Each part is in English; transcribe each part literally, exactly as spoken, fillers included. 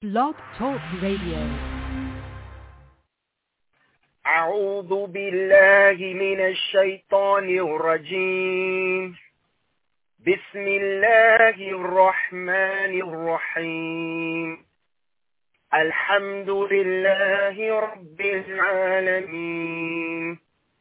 Blog Talk Radio. أعوذ بالله من الشيطان الرجيم. بسم الله الرحمن الرحيم. الحمد لله رب العالمين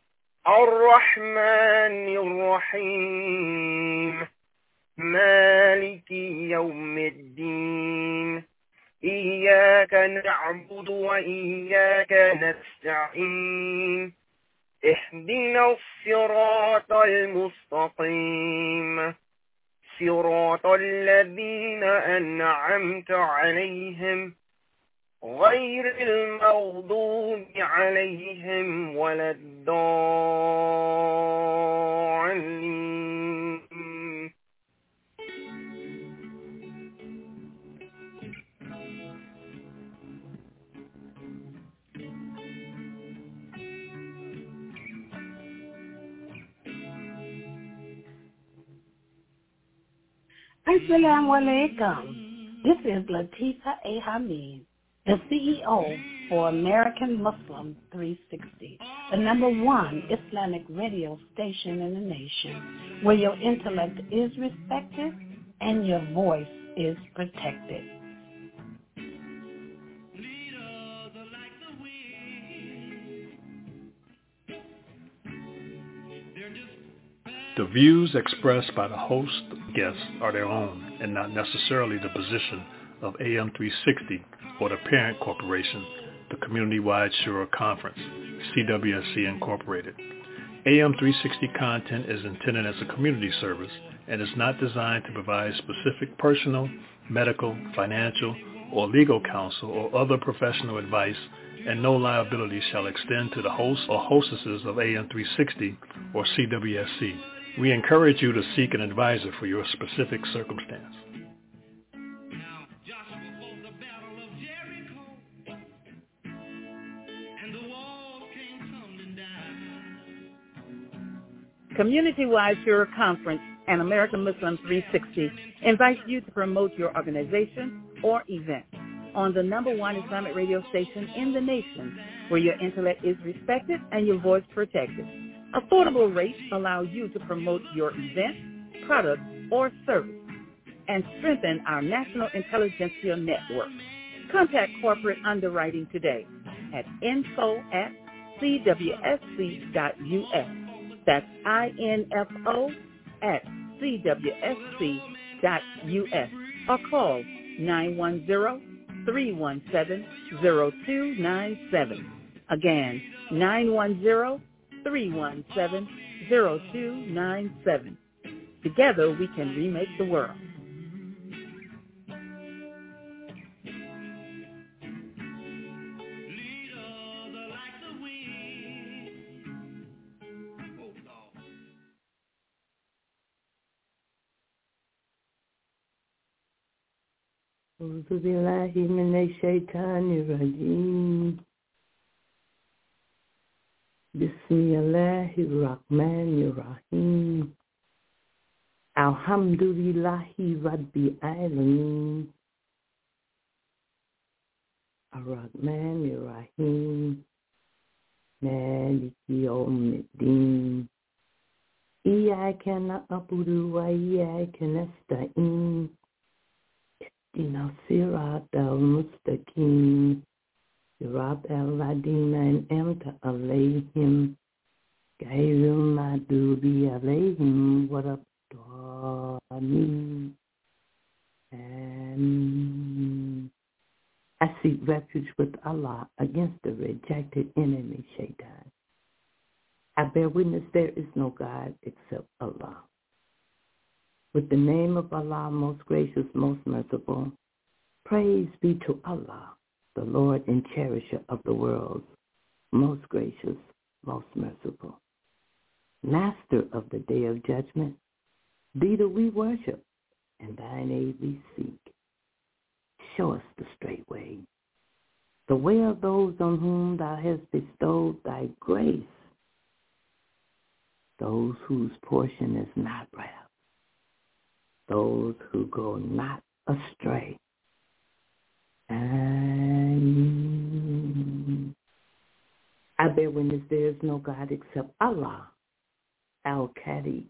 الرحمن الرحيم مالك يوم الدين إياك نعبد وإياك نستعين اهدنا الصراط المستقيم صراط الذين أنعمت عليهم غير المغضوب عليهم ولا الضالين. Assalamu alaikum. This is Latifa A. Hamid, the C E O for American Muslim three sixty, the number one Islamic radio station in the nation, where your intellect is respected and your voice is protected. The views expressed by the host guests are their own and not necessarily the position of A M three sixty or the parent corporation, the Community-Wide Shura Conference, C W S C Incorporated. A M three sixty content is intended as a community service and is not designed to provide specific personal, medical, financial, or legal counsel or other professional advice, and no liability shall extend to the hosts or hostesses of A M three sixty or C W S C. We encourage you to seek an advisor for your specific circumstance. Community-Wide Shura Conference and American Muslim three sixty invites you to promote your organization or event on the number one Islamic radio station in the nation, where your intellect is respected and your voice protected. Affordable rates allow you to promote your event, product, or service and strengthen our national intelligentsia network. Contact corporate underwriting today at info at c w s c dot u s. That's I-N-F-O at c w s c dot u s or call nine one zero, three one seven, zero two nine seven. Again, nine one zero, three one seven, zero two nine seven. Together we can remake the world. أعوذ بالله من الشيطان الرجيم بسم الله الرحمن الرحيم الحمد لله رب العالمين الرحمن الرحيم مالك يوم الدين إياك نعبد وإياك نستعين اهدنا الصراط المستقيم صراط الذين أنعمت عليهم غير المغضوب عليهم ولا الضالين. Amen. I seek refuge with Allah against the rejected enemy, Shaitan. I bear witness there is no God except Allah. With the name of Allah, most gracious, most merciful, praise be to Allah, the Lord and cherisher of the world, most gracious, most merciful. Master of the day of judgment, thee do we worship, and thine aid we seek. Show us the straight way, the way of those on whom thou hast bestowed thy grace, those whose portion is not wrath, those who go not astray. And I bear witness there is no God except Allah, Al-Khaliq,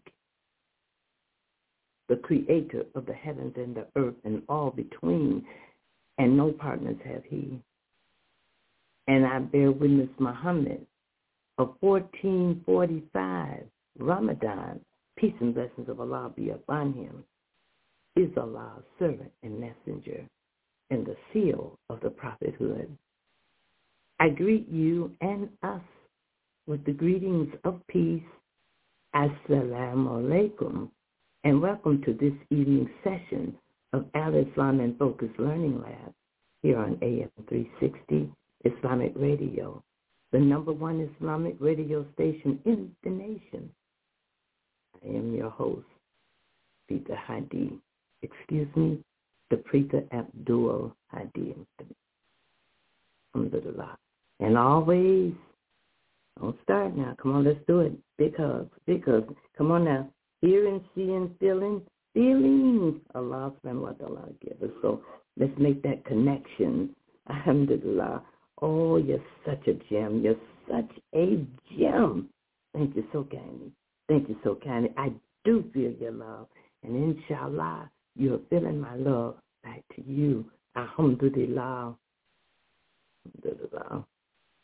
the creator of the heavens and the earth and all between, and no partners have he. And I bear witness Muhammad of fourteen forty-five, Ramadan, peace and blessings of Allah be upon him, is Allah's servant and messenger and the seal of the prophethood. I greet you and us with the greetings of peace. Assalamu alaikum, and welcome to this evening session of Al-Islam and Focus Learning Lab here on A M three sixty Islamic Radio, the number one Islamic radio station in the nation. I am your host, Preeta Hadi. Excuse me, the Preeta Abdul Hadi. Alhamdulillah. And always, don't start now. Come on, let's do it. Big hugs, big hugs. Come on now. Hearing, seeing, feeling, feeling. Allah subhanahu wa ta'ala give us. So let's make that connection. Alhamdulillah. Oh, you're such a gem. You're such a gem. Thank you so kindly. Thank you so kindly. I do feel your love. And inshallah, you're feeling my love back to you. Alhamdulillah. Alhamdulillah.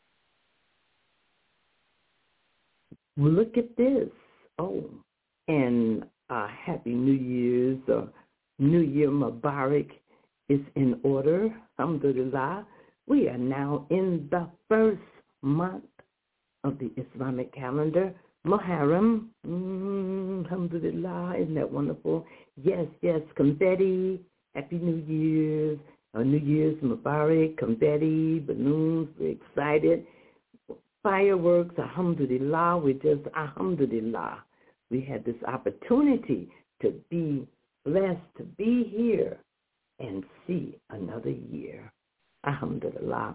Look at this. Oh, and uh, Happy New Year's or New Year Mubarak is in order. Alhamdulillah. We are now in the first month of the Islamic calendar, Muharram. Mm, alhamdulillah. Isn't that wonderful? Yes, yes, confetti, Happy New Year's, uh, New Year's Mubarak, confetti, balloons, we're excited. Fireworks, alhamdulillah, we just, alhamdulillah, we had this opportunity to be blessed, to be here and see another year. Alhamdulillah.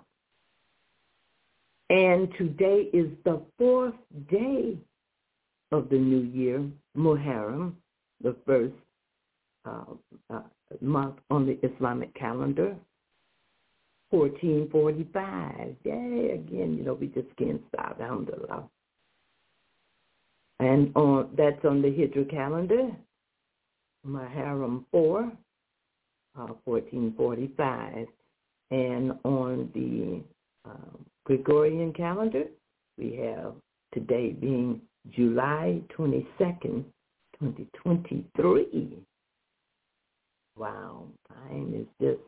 And today is the fourth day of the new year, Muharram, the first uh, uh, month on the Islamic calendar, fourteen forty-five. Yay, again, you know, we just can't stop, alhamdulillah. And on, that's on the Hijra calendar, Muharram four, uh, fourteen forty-five. And on the uh, Gregorian calendar, we have today being July twenty-second, twenty twenty-three. Wow, time is just,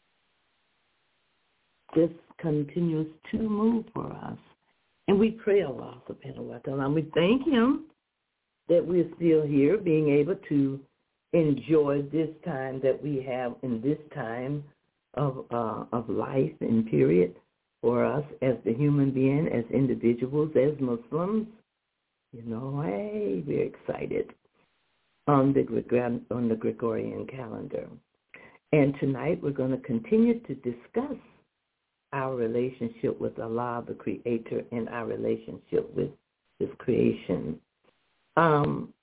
just continues to move for us. And we pray Allah subhanahu wa ta'ala. And we thank him that we're still here, being able to enjoy this time that we have in this time of uh, of life and period for us as the human being, as individuals, as Muslims. You know, hey, we're excited on the Gregor- on the Gregorian calendar. And tonight we're going to continue to discuss our relationship with Allah, the Creator, and our relationship with His creation. Um,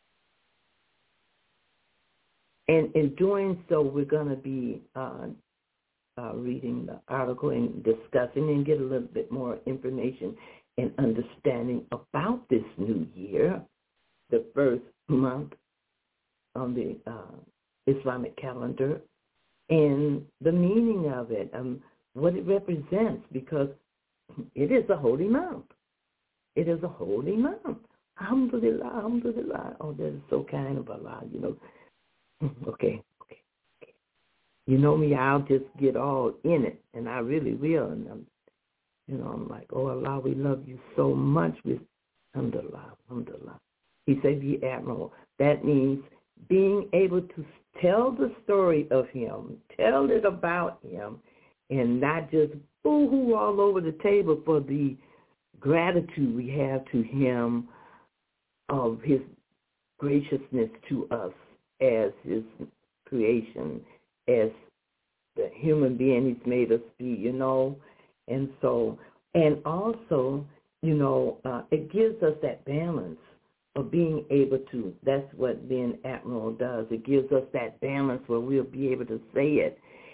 and in doing so, we're going to be uh, uh, reading the article and discussing and get a little bit more information and understanding about this new year, the first month on the uh, Islamic calendar, and the meaning of it, um, what it represents, because it is a holy month. It is a holy month. Alhamdulillah, alhamdulillah. Oh, that is so kind of Allah, you know. Okay, okay, okay. You know me, I'll just get all in it, and I really will. And I'm, you know, I'm like, oh, Allah, we love you so much. With alhamdulillah, alhamdulillah. He said, be admirable. That means being able to tell the story of him, tell it about him, and not just boo-hoo all over the table for the gratitude we have to him of his graciousness to us as his creation, as the human being he's made us be, you know. And so, and also, you know, uh, it gives us that balance of being able to, that's what being admiral does. It gives us that balance where we'll be able to say it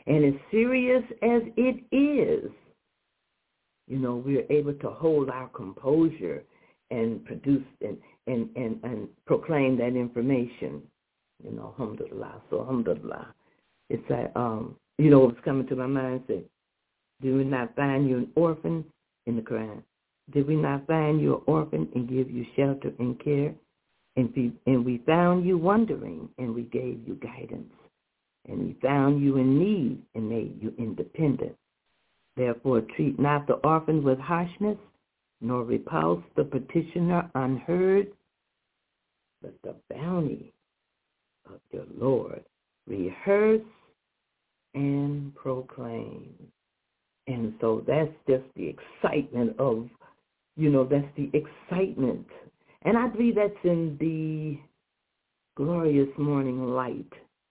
And as serious as it is, you know, we are able to hold our composure and produce and, and, and, and proclaim that information, you know, alhamdulillah. So alhamdulillah. It's like, um, you know, what's coming to my mind is, did we not find you an orphan in the Quran? Did we not find you an orphan and give you shelter and care? And we, and we found you wandering, and we gave you guidance. And we found you in need and made you independent. Therefore, treat not the orphan with harshness, nor repulse the petitioner unheard, but the bounty of your Lord rehearse and proclaim. And so that's just the excitement of, you know, that's the excitement. And I believe that's in the glorious morning light.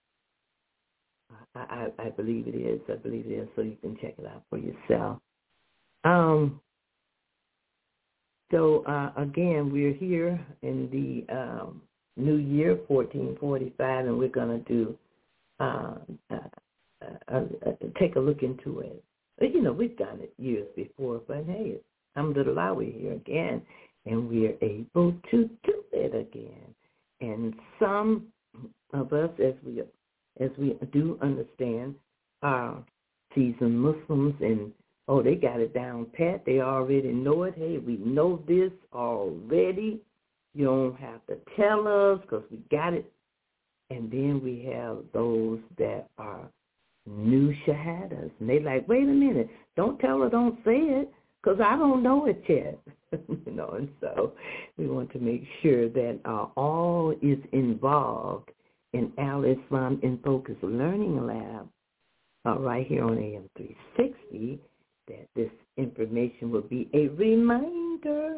I, I, I believe it is. I believe it is. So you can check it out for yourself. Um. So uh, again, we're here in the um, new year, fourteen forty-five, and we're going to do uh, uh, uh, uh, take a look into it. You know, we've done it years before, but hey, alhamdulillah, we're here again, and we're able to do it again. And some of us, as we as we do understand, are seasoned Muslims, and oh, they got it down pat. They already know it. Hey, we know this already. You don't have to tell us because we got it. And then we have those that are new shahadas. And they like, wait a minute, don't tell her, don't say it, because I don't know it yet. you know, and so we want to make sure that uh, all is involved in Al Islam in Focus Learning Lab uh, right here on A M three sixty, that this information will be a reminder,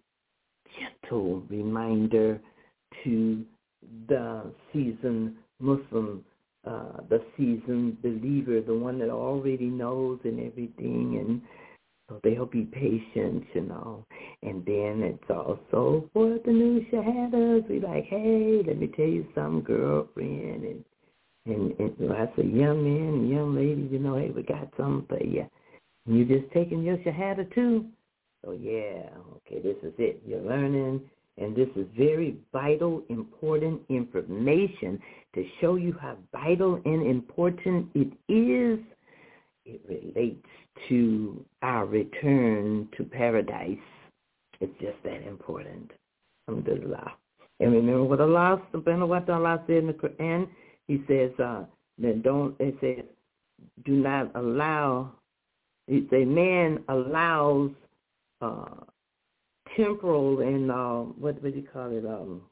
gentle reminder to the seasoned Muslim, uh, the seasoned believer, the one that already knows and everything, and so they'll be patient, you know. And then it's also for the new shahadas. We like, hey, let me tell you something, girlfriend, and and, and so I say, young man and young lady, you know, hey, we got something for you. And you just taking your shahada too? So yeah, okay, this is it. You're learning. And this is very vital, important information to show you how vital and important it is. It relates to our return to paradise. It's just that important. Alhamdulillah. And remember what Allah subhanahu wa ta'ala said in the Quran? He says, uh, that don't, it says, do not allow, he say, man allows uh, temporal and uh, what would you call it? Um,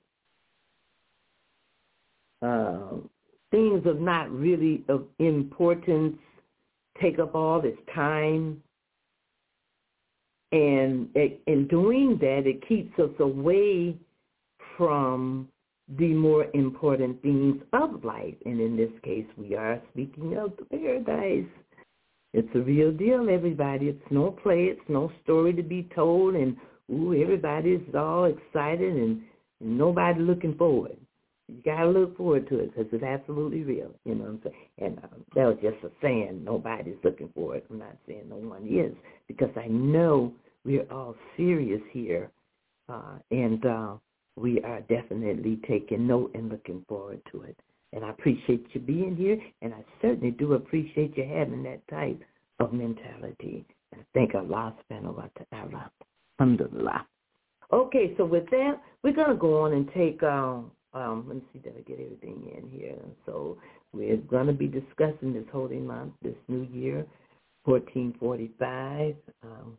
uh, things of not really of importance take up all this time, and it, in doing that, it keeps us away from the more important things of life. And in this case, we are speaking of the paradise. It's a real deal, everybody. It's no play. It's no story to be told, and ooh, everybody's all excited and, and nobody looking forward. You got to look forward to it because it's absolutely real, you know what I'm saying? And uh, that was just a saying, nobody's looking forward. I'm not saying no one is, because I know we're all serious here, uh, and uh, we are definitely taking note and looking forward to it. And I appreciate you being here, and I certainly do appreciate you having that type of mentality. And I thank Allah subhanahu wa ta'ala. Alhamdulillah. Okay, so with that, we're going to go on and take, um, um, let me see that I get everything in here. So we're going to be discussing this holy month, this new year, fourteen forty-five, um,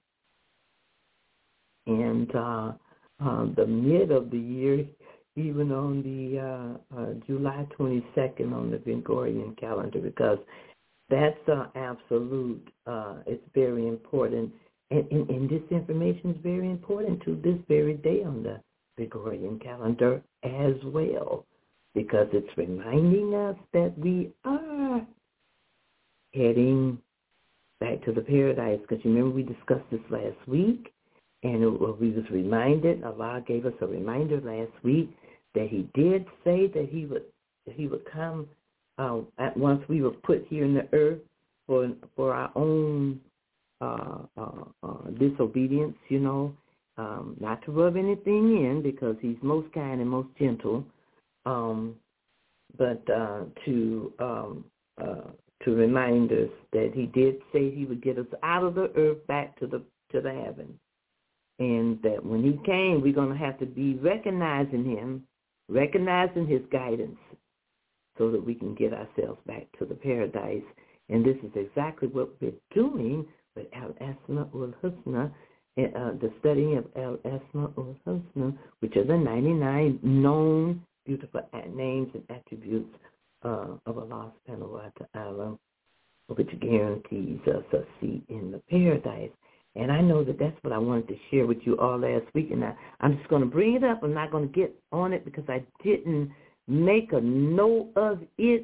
and uh, uh, the mid of the year, even on the uh, uh, July twenty-second on the Gregorian calendar, because that's uh, absolute, uh, it's very important. And, and, and this information is very important to this very day on the Gregorian calendar as well, because it's reminding us that we are heading back to the paradise. Because you remember we discussed this last week, and it, well, we was reminded, Allah gave us a reminder last week that he did say that he would that he would come uh, at once we were put here in the earth for for our own uh, uh, uh, disobedience, you know, um, not to rub anything in because he's most kind and most gentle, um, but uh, to um, uh, to remind us that he did say he would get us out of the earth back to the to the heaven, and that when he came, we're going to have to be recognizing him, recognizing his guidance, so that we can get ourselves back to the paradise. And this is exactly what we're doing with Al-Asma ul-Husna, uh, the studying of Al-Asma ul-Husna, which are the ninety-nine known beautiful names and attributes uh, of Allah subhanahu wa ta'ala, which guarantees us a seat in the paradise. And I know that that's what I wanted to share with you all last week. And I, I'm just going to bring it up. I'm not going to get on it because I didn't make a note of it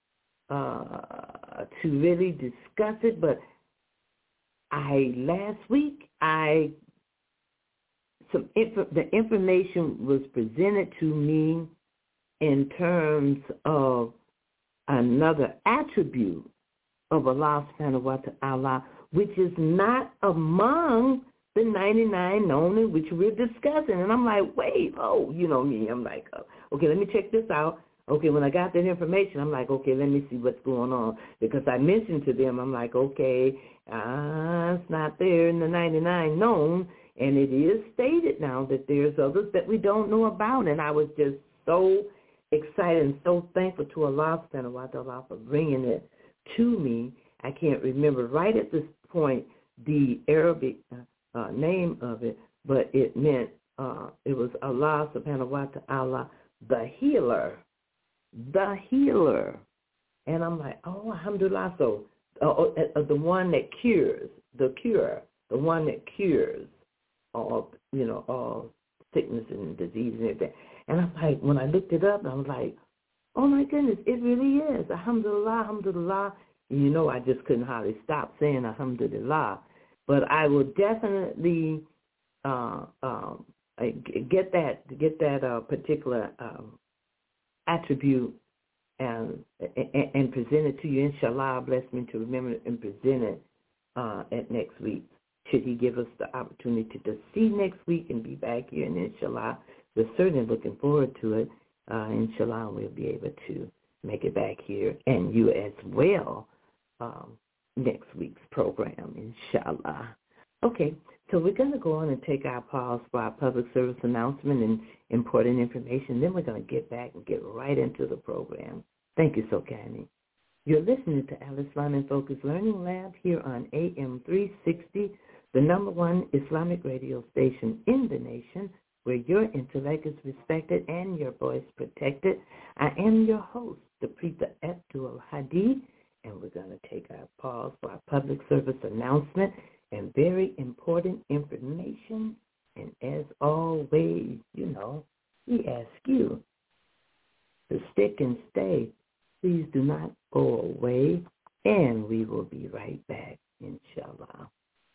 uh, to really discuss it. But I last week, I some inf- the information was presented to me in terms of another attribute of Allah subhanahu wa ta'ala, which is not among the ninety-nine known in which we're discussing. And I'm like, wait, oh, you know me. I'm like, oh, okay, let me check this out. Okay, when I got that information, I'm like, okay, let me see what's going on. Because I mentioned to them, I'm like, okay, uh, it's not there in the ninety-nine known. And it is stated now that there's others that we don't know about. And I was just so excited and so thankful to Allah subhanahu wa ta'ala for bringing it to me. I can't remember right at this point the Arabic uh, uh, name of it, but it meant, uh, it was Allah subhanahu wa ta'ala, the healer, the healer. And I'm like, oh, alhamdulillah. So uh, uh, the one that cures, the cure, the one that cures all, you know, all sickness and disease and everything. And I'm like, when I looked it up, I was like, oh my goodness, it really is. Alhamdulillah, alhamdulillah. And you know, I just couldn't hardly stop saying alhamdulillah. But I will definitely uh, um, get that get that uh, particular um, attribute and, and and present it to you. Inshallah, bless me to remember it and present it uh, at next week. Should he give us the opportunity to see next week and be back here, and inshallah, we're certainly looking forward to it. Uh, inshallah, we'll be able to make it back here, and you as well, um, next week's program, inshallah. Okay, so we're going to go on and take our pause for our public service announcement and important information. Then we're going to get back and get right into the program. Thank you so kindly. You're listening to Al-Islam in Focus Learning Lab here on A M three sixty, the number one Islamic radio station in the nation, where your intellect is respected and your voice protected. I am your host, the Preeta Abdul Hadi, and we're going to take our pause for our public service announcement and very important information. And as always, you know, we ask you to stick and stay. Please do not go away, and we will be right back, inshallah.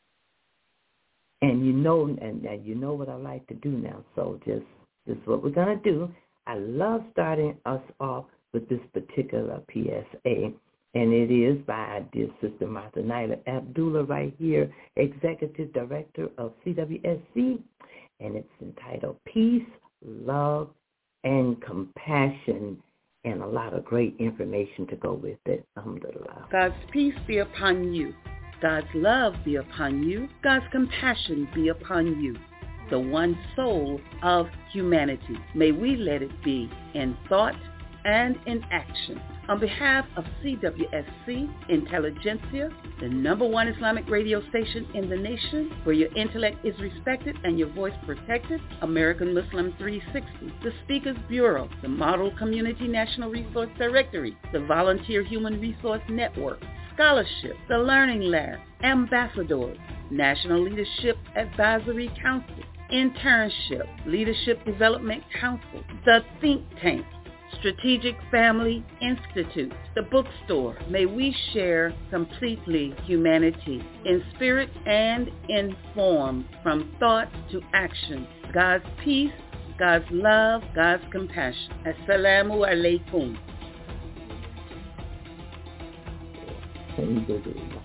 And you know, and, and you know what I like to do now. So just this is what we're gonna do. I love starting us off with this particular P S A, and it is by our dear sister Martha Nyla Abdullah right here, Executive Director of C W S C, and it's entitled Peace, Love, and Compassion, and a lot of great information to go with it. Alhamdulillah. God's peace be upon you. God's love be upon you. God's compassion be upon you. The one soul of humanity. May we let it be in thought and in action. On behalf of C W S C Intelligentsia, the number one Islamic radio station in the nation, where your intellect is respected and your voice protected, American Muslim three sixty, the Speakers Bureau, the Model Community National Resource Directory, the Volunteer Human Resource Network, Scholarship, the Learning Lab, Ambassadors, National Leadership Advisory Council, Internship, Leadership Development Council, the Think Tank, Strategic Family Institute, the bookstore. May we share completely humanity in spirit and in form, from thought to action. God's peace, God's love, God's compassion. Assalamu alaikum. Alhamdulillah.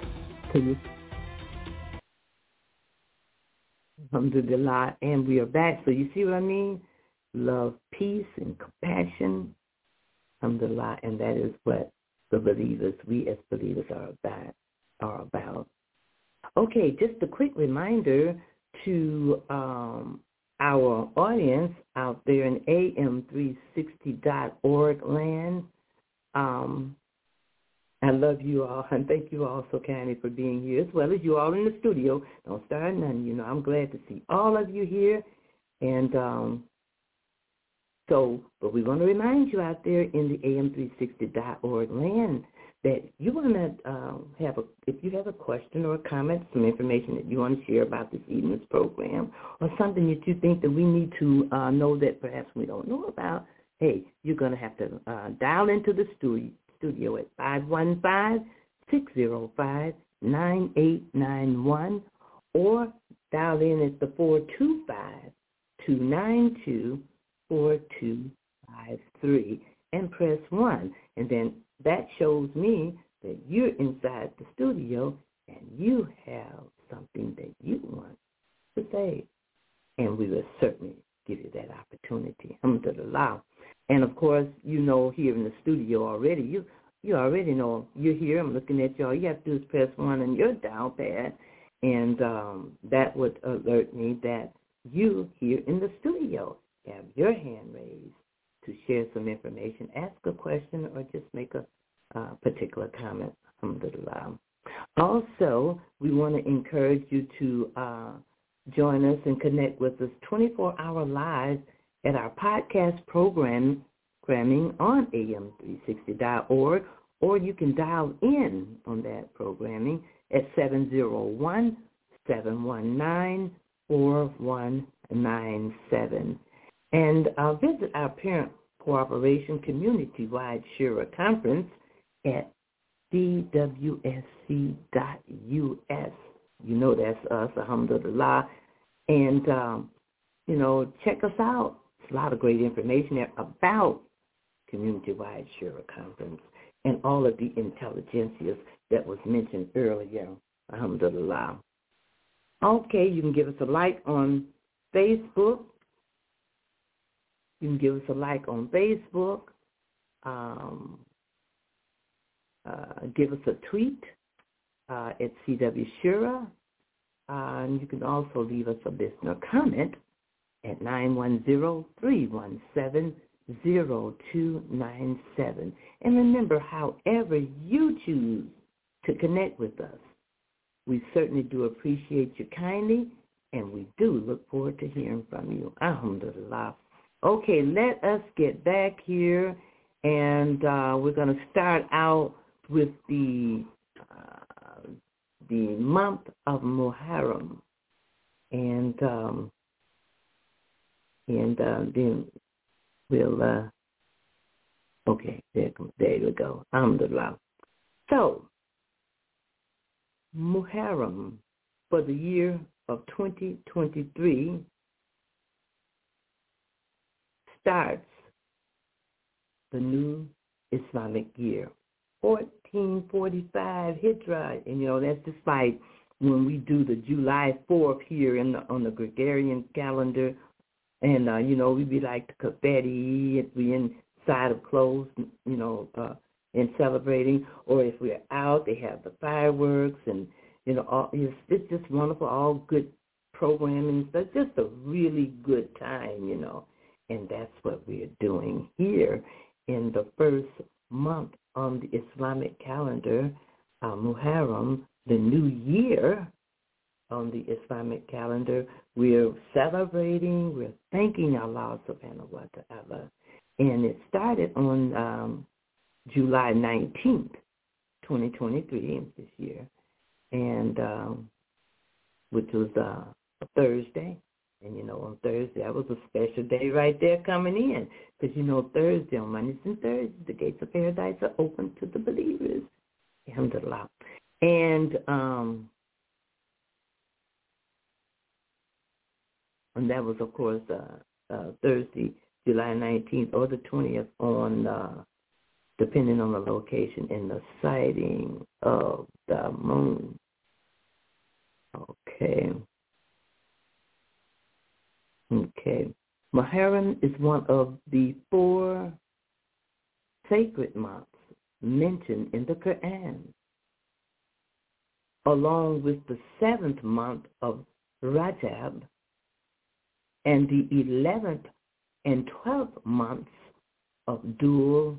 Alhamdulillah. And we are back. So you see what I mean? Love, peace, and compassion. Alhamdulillah. And that is what the believers, we as believers are about. Are about. Okay, just a quick reminder to um, our audience out there in A M three sixty dot org land. Um, I love you all, and thank you all so kindly for being here, as well as you all in the studio. Don't start none, you know. I'm glad to see all of you here. And um, so, but we want to remind you out there in the A M three sixty dot org land that you want to uh, have a, if you have a question or a comment, some information that you want to share about this evening's program, or something that you think that we need to uh, know that perhaps we don't know about, hey, you're going to have to uh, dial into the studio. studio at five one five, six zero five, nine eight nine one or dial in at the four two five, two nine two, four two five three and press one. And then that shows me that you're inside the studio and you have something that you want to say. And we will certainly give you that opportunity. Alhamdulillah. And, of course, you know here in the studio already, you you already know you're here. I'm looking at you. All you have to do is press one on your dial pad, and um, that would alert me that you here in the studio have your hand raised to share some information, ask a question, or just make a uh, particular comment. Alhamdulillah. Also, we want to encourage you to uh, join us and connect with us twenty-four hour live at our podcast program, programming on A M three sixty dot org, or you can dial in on that programming at seven zero one, seven one nine, four one nine seven. And uh, visit our Parent Cooperation Community-Wide Shura Conference at D W S C dot U S. You know that's us, alhamdulillah. And, um, you know, check us out. There's a lot of great information there about Community-Wide Shura Conference and all of the intelligentsias that was mentioned earlier, alhamdulillah. Okay, you can give us a like on Facebook. You can give us a like on Facebook. Um, uh, give us a tweet uh, at C W Shura. Uh, and you can also leave us a listener comment at nine one zero, three one seven, zero two nine seven. And remember, however you choose to connect with us, we certainly do appreciate you kindly, and we do look forward to hearing from you. Alhamdulillah. Okay, let us get back here, and uh, we're going to start out with the uh, the month of Muharram, and um, and uh, then we'll uh, okay, there there we go. Alhamdulillah. So Muharram for the year of twenty twenty-three starts the new Islamic year, fourteen forty-five Hijrah, and you know that's despite when we do the July fourth here in the, on the Gregorian calendar, and uh, you know we be like the confetti if we inside of clothes, you know, uh, and celebrating, or if we're out, they have the fireworks, and you know all, it's, it's just wonderful, all good programming. So it's just a really good time, you know. And that's what we're doing here in the first month on the Islamic calendar, uh, Muharram, the new year on the Islamic calendar. We're celebrating, we're thanking Allah subhanahu wa ta'ala. And it started on um, July nineteenth, twenty twenty-three, this year, and um, which was uh, a Thursday. And, you know, on Thursday, that was a special day right there coming in. Because, you know, Thursday, on Mondays and Thursdays, the gates of paradise are open to the believers. Alhamdulillah. And, um, and that was, of course, uh, uh, Thursday, July nineteenth, or the twentieth on uh, depending on the location in the sighting of the moon. Okay. Okay. Muharram is one of the four sacred months mentioned in the Quran, along with the seventh month of Rajab and the eleventh and twelfth months of Dhul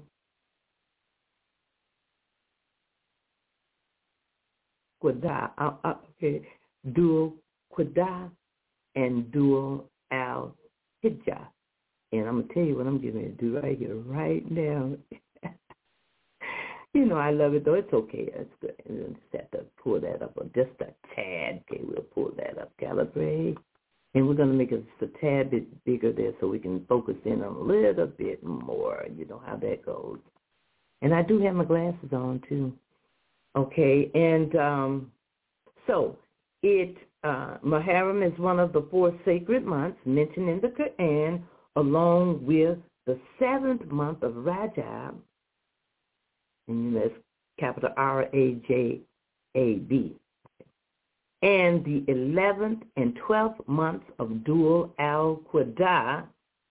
Qa'dah, uh, uh, okay, Dhul Qa'dah and Dhul al-Hijjah. And I'm going to tell you what I'm getting ready to do right here, right now. You know, I love it, though. It's okay. That's good. And just have to pull that up, or just a tad. Okay, we'll pull that up. Calibrate. And we're going to make it just a tad bit bigger there so we can focus in on a little bit more. You know how that goes. And I do have my glasses on, too. Okay, and um, so it uh, Muharram is one of the four sacred months mentioned in the Quran, along with the seventh month of Rajab, and you know, it's capital R A J A B, and the eleventh and twelfth months of Dhul al-Qa'dah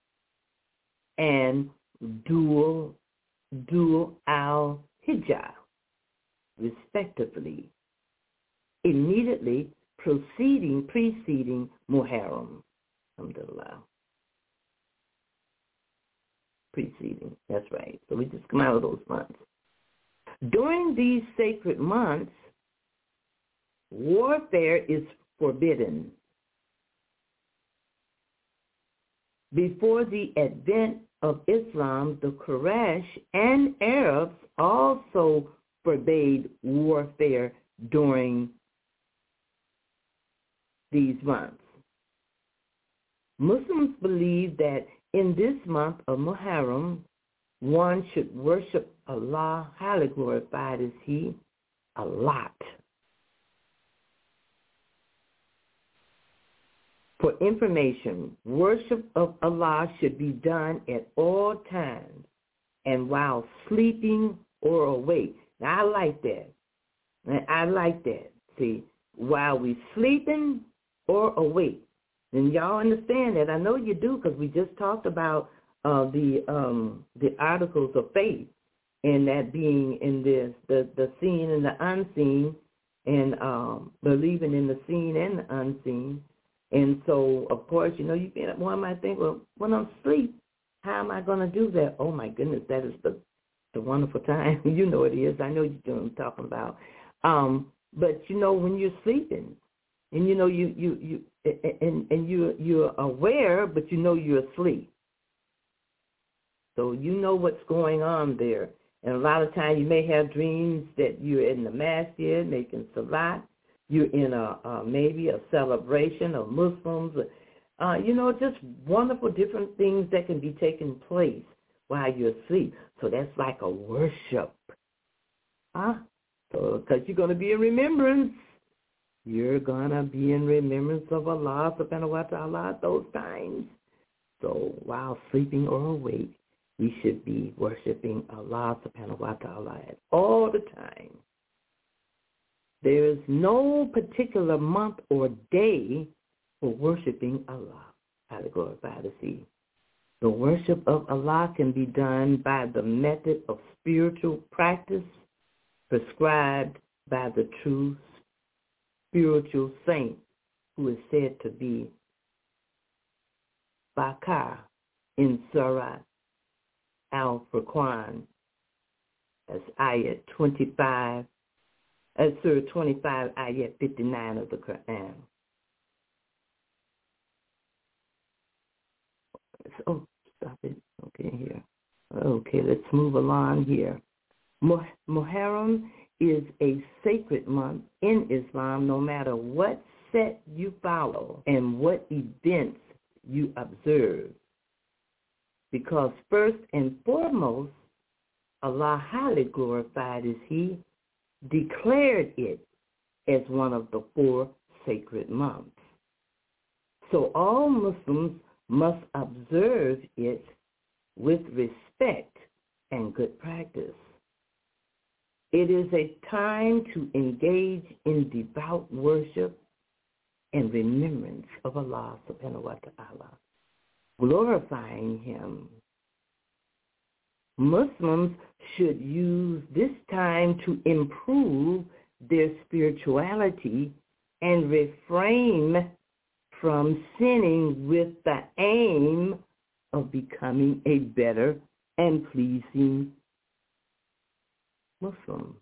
and Dhul, Dhul al-Hijjah, respectively, immediately proceeding, preceding Muharram. Alhamdulillah. Preceding, that's right. So we just come out of those months. During these sacred months, warfare is forbidden. Before the advent of Islam, the Quraysh and Arabs also forbade warfare during these months. Muslims believe that in this month of Muharram, one should worship Allah, highly glorified is He, a lot. For information, worship of Allah should be done at all times and while sleeping or awake. Now, I like that. I like that. See, while we sleeping or awake. And y'all understand that. I know you do, because we just talked about uh, the um, the articles of faith, and that being in this, the, the seen and the unseen, and um, believing in the seen and the unseen. And so, of course, you know, you one might think, well, when I'm asleep, how am I going to do that? Oh, my goodness, that is the, the wonderful time. You know it is. I know you know what I'm talking about. Um, but, you know, when you're sleeping, and, you know, you, you, you and, and you, you're aware, but you know you're asleep. So you know what's going on there. And a lot of times you may have dreams that you're in the masjid making salat. You're in a uh, maybe a celebration of Muslims. Uh, you know, just wonderful different things that can be taking place while you're asleep. So that's like a worship. Huh? So because you're going to be in remembrance. You're going to be in remembrance of Allah subhanahu wa ta'ala at those times. So while sleeping or awake, we should be worshiping Allah subhanahu wa ta'ala at all the time. There is no particular month or day for worshiping Allah. Highly glorified is He. The worship of Allah can be done by the method of spiritual practice prescribed by the true spiritual saint, who is said to be Bakar in Surah Al-Furqan, as ayat twenty-five, as Surah twenty-five, ayat fifty-nine of the Quran. Oh, stop it. Okay, here. Okay, let's move along here. Muharram is a sacred month in Islam, no matter what sect you follow and what events you observe. Because first and foremost, Allah, highly glorified is He, declared it as one of the four sacred months. So all Muslims must observe it with respect and good practice. It is a time to engage in devout worship and remembrance of Allah subhanahu wa ta'ala, glorifying him. Muslims should use this time to improve their spirituality and refrain from sinning with the aim of becoming a better and pleasing Muslim.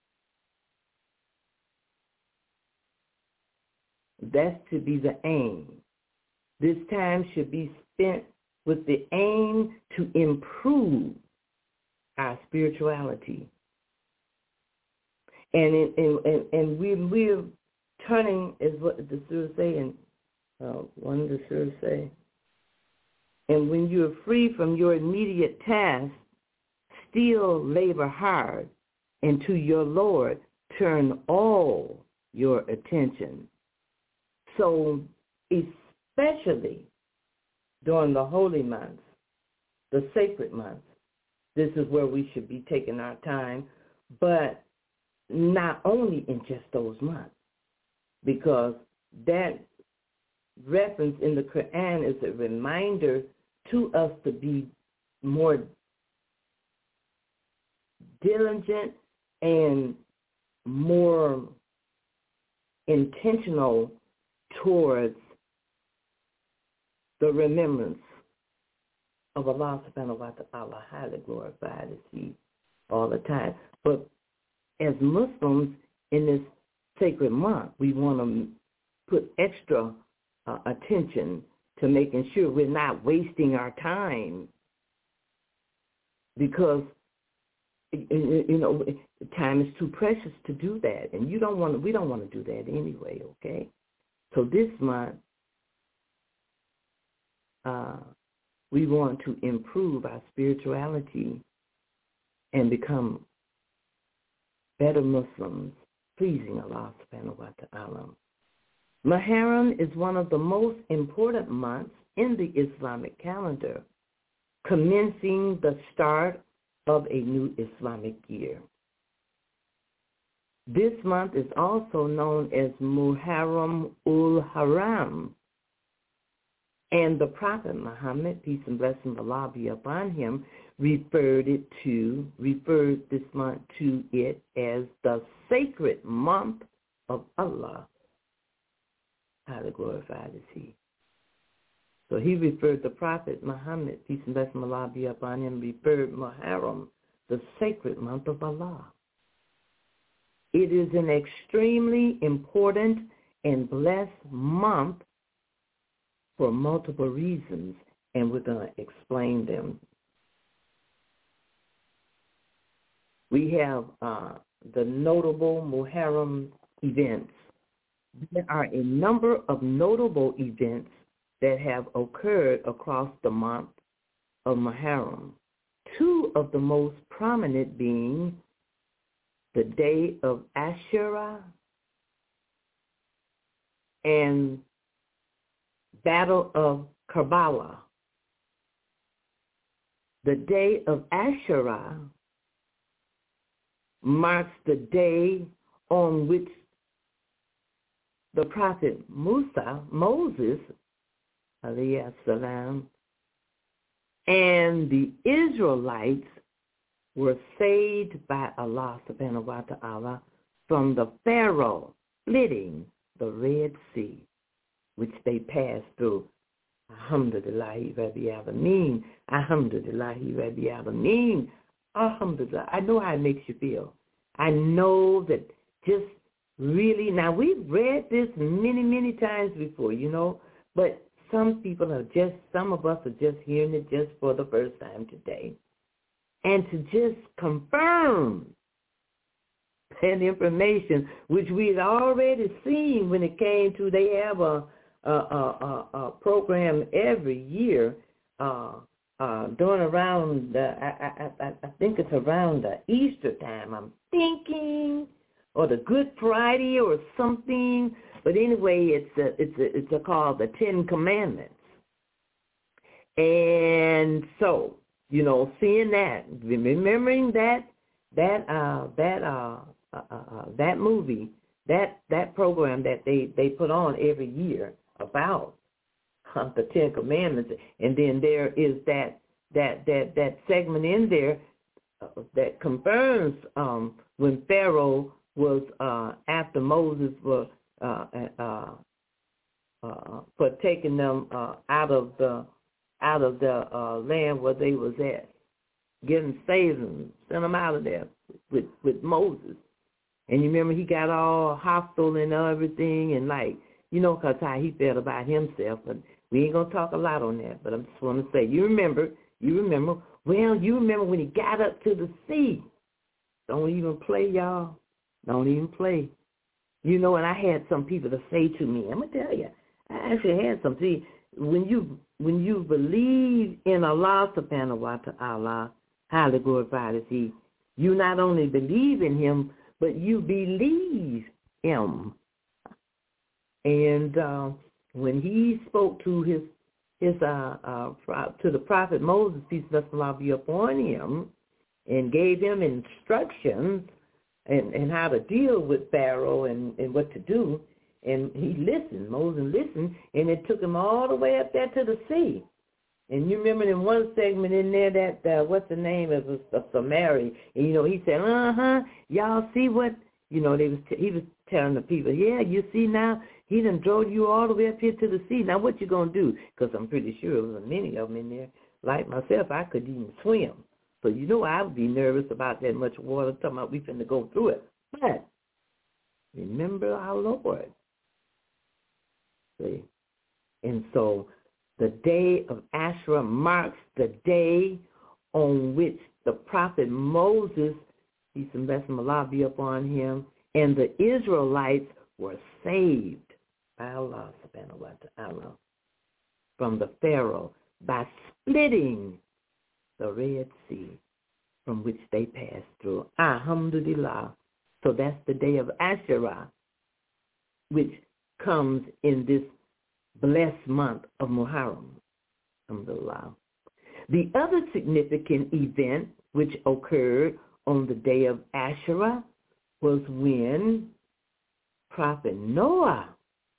That's to be the aim. This time should be spent with the aim to improve our spirituality. And in, in, and, and we, we're turning, is what the surah say, and uh, one of the surah say, and when you're free from your immediate task, still labor hard, and to your Lord turn all your attention. So especially during the holy months, the sacred months, this is where we should be taking our time, but not only in just those months, because that reference in the Quran is a reminder to us to be more diligent and more intentional towards the remembrance of Allah subhanahu wa ta'ala, highly glorified is he all the time. But as Muslims in this sacred month, we want to put extra uh, attention to making sure we're not wasting our time, because you know time is too precious to do that, and you don't want to, we don't want to do that anyway. Okay, so this month uh, we want to improve our spirituality and become better Muslims, pleasing Allah subhanahu wa ta'ala. Muharram is one of the most important months in the Islamic calendar, commencing the start of a new Islamic year. This month is also known as Muharram ul Haram, and the Prophet Muhammad, peace and blessing of Allah be upon him, referred it to, referred this month to it as the sacred month of Allah. Highly glorified is he. So he referred the Prophet Muhammad, peace and blessing of Allah be upon him, referred Muharram, the sacred month of Allah. It is an extremely important and blessed month for multiple reasons, and we're going to explain them. We have uh, the notable Muharram events. There are a number of notable events that have occurred across the month of Muharram. Two of the most prominent being the day of Ashura and Battle of Karbala. The day of Ashura marks the day on which the prophet Musa, Moses, alayhi salam, and the Israelites were saved by Allah subhanahu wa ta'ala from the Pharaoh splitting the Red Sea, which they passed through. Alhamdulillahi Rabbi Alameen, Alhamdulillahi Rabbi Alameen, Alhamdulillah. I know how it makes you feel. I know that just really, now we've read this many, many times before, you know, but some people are just, some of us are just hearing it just for the first time today. And to just confirm that information, which we had already seen when it came to, they have a, a, a, a, a program every year uh, uh, during around, uh, I, I, I, I think it's around the Easter time, I'm thinking, or the Good Friday or something. But anyway, it's a, it's a, it's a called the Ten Commandments. And so you know, seeing that, remembering that, that, uh, that, uh, uh, uh, that movie, that, that program that they, they put on every year about uh, the Ten Commandments, and then there is that, that, that, that segment in there uh, that confirms um, when Pharaoh was uh, after Moses for uh, uh, uh, for taking them uh, out of the out of the uh, land where they was at, getting saved and sent them out of there with with Moses. And you remember he got all hostile and everything, and like, you know, because how he felt about himself. But we ain't going to talk a lot on that, but I just want to say, you remember, you remember, well, you remember when he got up to the sea. Don't even play, y'all. Don't even play. You know, and I had some people to say to me, I'm going to tell you, I actually had some. See, when you when you believe in Allah subhanahu wa ta'ala, highly glorified is he, you not only believe in him, but you believe him. And uh, when he spoke to his his uh, uh, to the prophet Moses, peace and blessings of Allah be upon him, and gave him instructions and, and how to deal with Pharaoh and, and what to do, and he listened. Moses listened, and it took him all the way up there to the sea. And you remember in one segment in there that, uh, what's the name of it, was Samaria, and, you know, he said, uh-huh, y'all see what, you know, they was t- he was telling the people, yeah, you see now, he done drove you all the way up here to the sea. Now what you going to do? Because I'm pretty sure there was many of them in there. Like myself, I couldn't even swim. So, you know, I would be nervous about that much water, talking about we finna go through it. But remember our Lord. See? And so the day of Asherah marks the day on which the prophet Moses, peace and blessing of Allah be upon him, and the Israelites were saved by Allah subhanahu wa ta'ala from the Pharaoh by splitting the Red Sea from which they passed through. Alhamdulillah. So that's the day of Asherah, which comes in this blessed month of Muharram. Alhamdulillah. The other significant event which occurred on the day of Asherah was when Prophet Noah,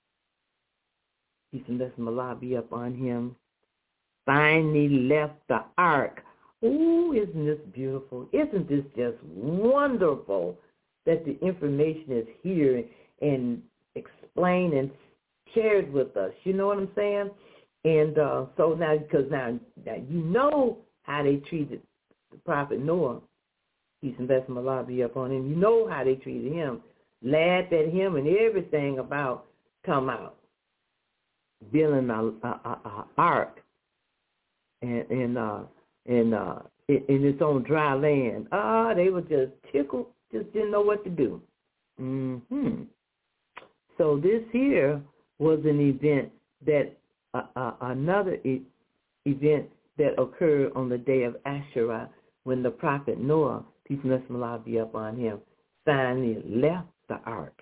peace and blessing of Allah be upon him, finally left the ark. Oh, isn't this beautiful? Isn't this just wonderful that the information is here and explained and shared with us? You know what I'm saying? And uh, so now, because now, now you know how they treated the prophet Noah, peace and blessing of Allah be upon him. You know how they treated him, laughed at him and everything about come out, building a, a, a, a ark and and uh, and uh, in, in its own dry land. Ah, they were just tickled, just didn't know what to do. Mm-hmm. So this here was an event that uh, uh, another e- event that occurred on the day of Asherah when the prophet Noah, peace and blessing of Allah be upon him, finally left the ark.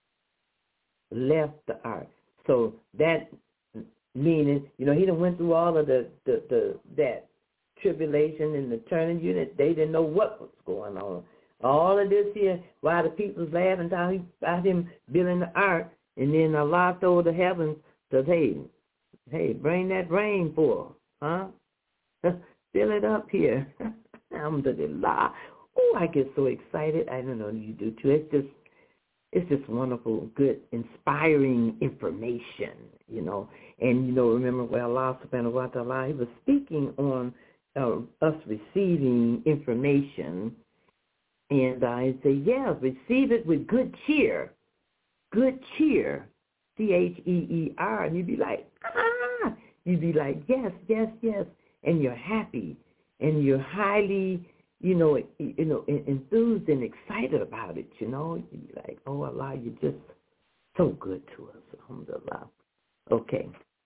Left the ark. So that meaning, you know, he done went through all of the, the, the that tribulation and the turning unit. They didn't know what was going on. All of this here, while the people was laughing about him, about him building the ark, and then Allah told the heavens that, hey, hey, bring that rain for huh? Fill it up here. Alhamdulillah. Oh, I get so excited. I don't know if you do too. It's just, it's just wonderful, good, inspiring information, you know. And, you know, remember where Allah subhanahu wa ta'ala, he was speaking on uh, us receiving information. And I say, yeah, receive it with good cheer. Good cheer. C H E E R. And you'd be like, ah. You'd be like, yes, yes, yes. And you're happy. And you're highly, you know, you know, enthused and excited about it, you know. You'd be like, oh, Allah, you're just so good to us. Alhamdulillah. Okay.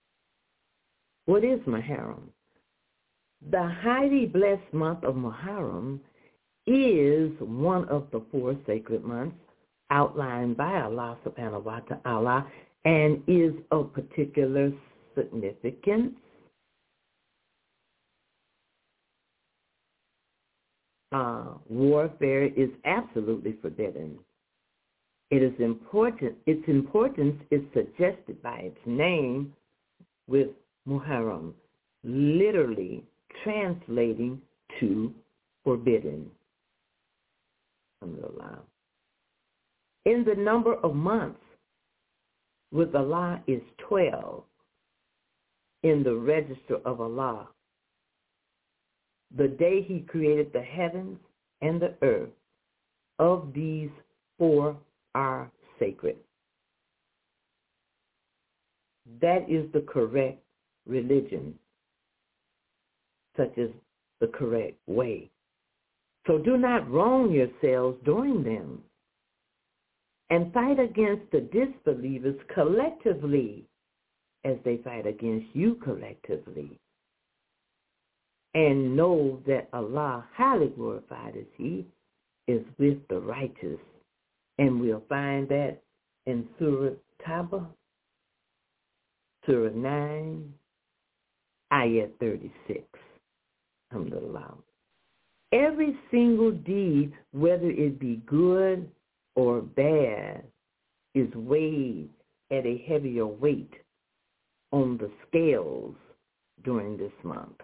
What is Muharram? The highly blessed month of Muharram is one of the four sacred months outlined by Allah subhanahu wa ta'ala and is of particular significance uh, warfare is absolutely forbidden. It is important. Its importance is suggested by its name, with Muharram, literally translating to forbidden. In the number of months with Allah is twelve in the register of Allah. The day he created the heavens and the earth, of these four are sacred. That is the correct religion, such as the correct way. So do not wrong yourselves during them, and fight against the disbelievers collectively as they fight against you collectively. And know that Allah, highly glorified is He, is with the righteous. And we'll find that in Surah Taba, Surah nine, Ayat thirty-six. Alhamdulillah. Every single deed, whether it be good or bad, is weighed at a heavier weight on the scales during this month.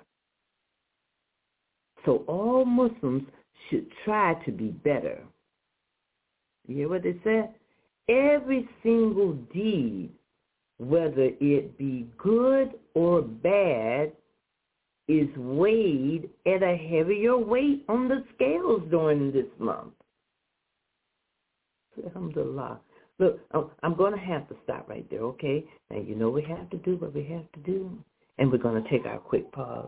So all Muslims should try to be better. You hear what they said? Every single deed, whether it be good or bad, is weighed at a heavier weight on the scales during this month. Alhamdulillah. Look, I'm going to have to stop right there, okay? Now, you know we have to do what we have to do. And we're going to take our quick pause.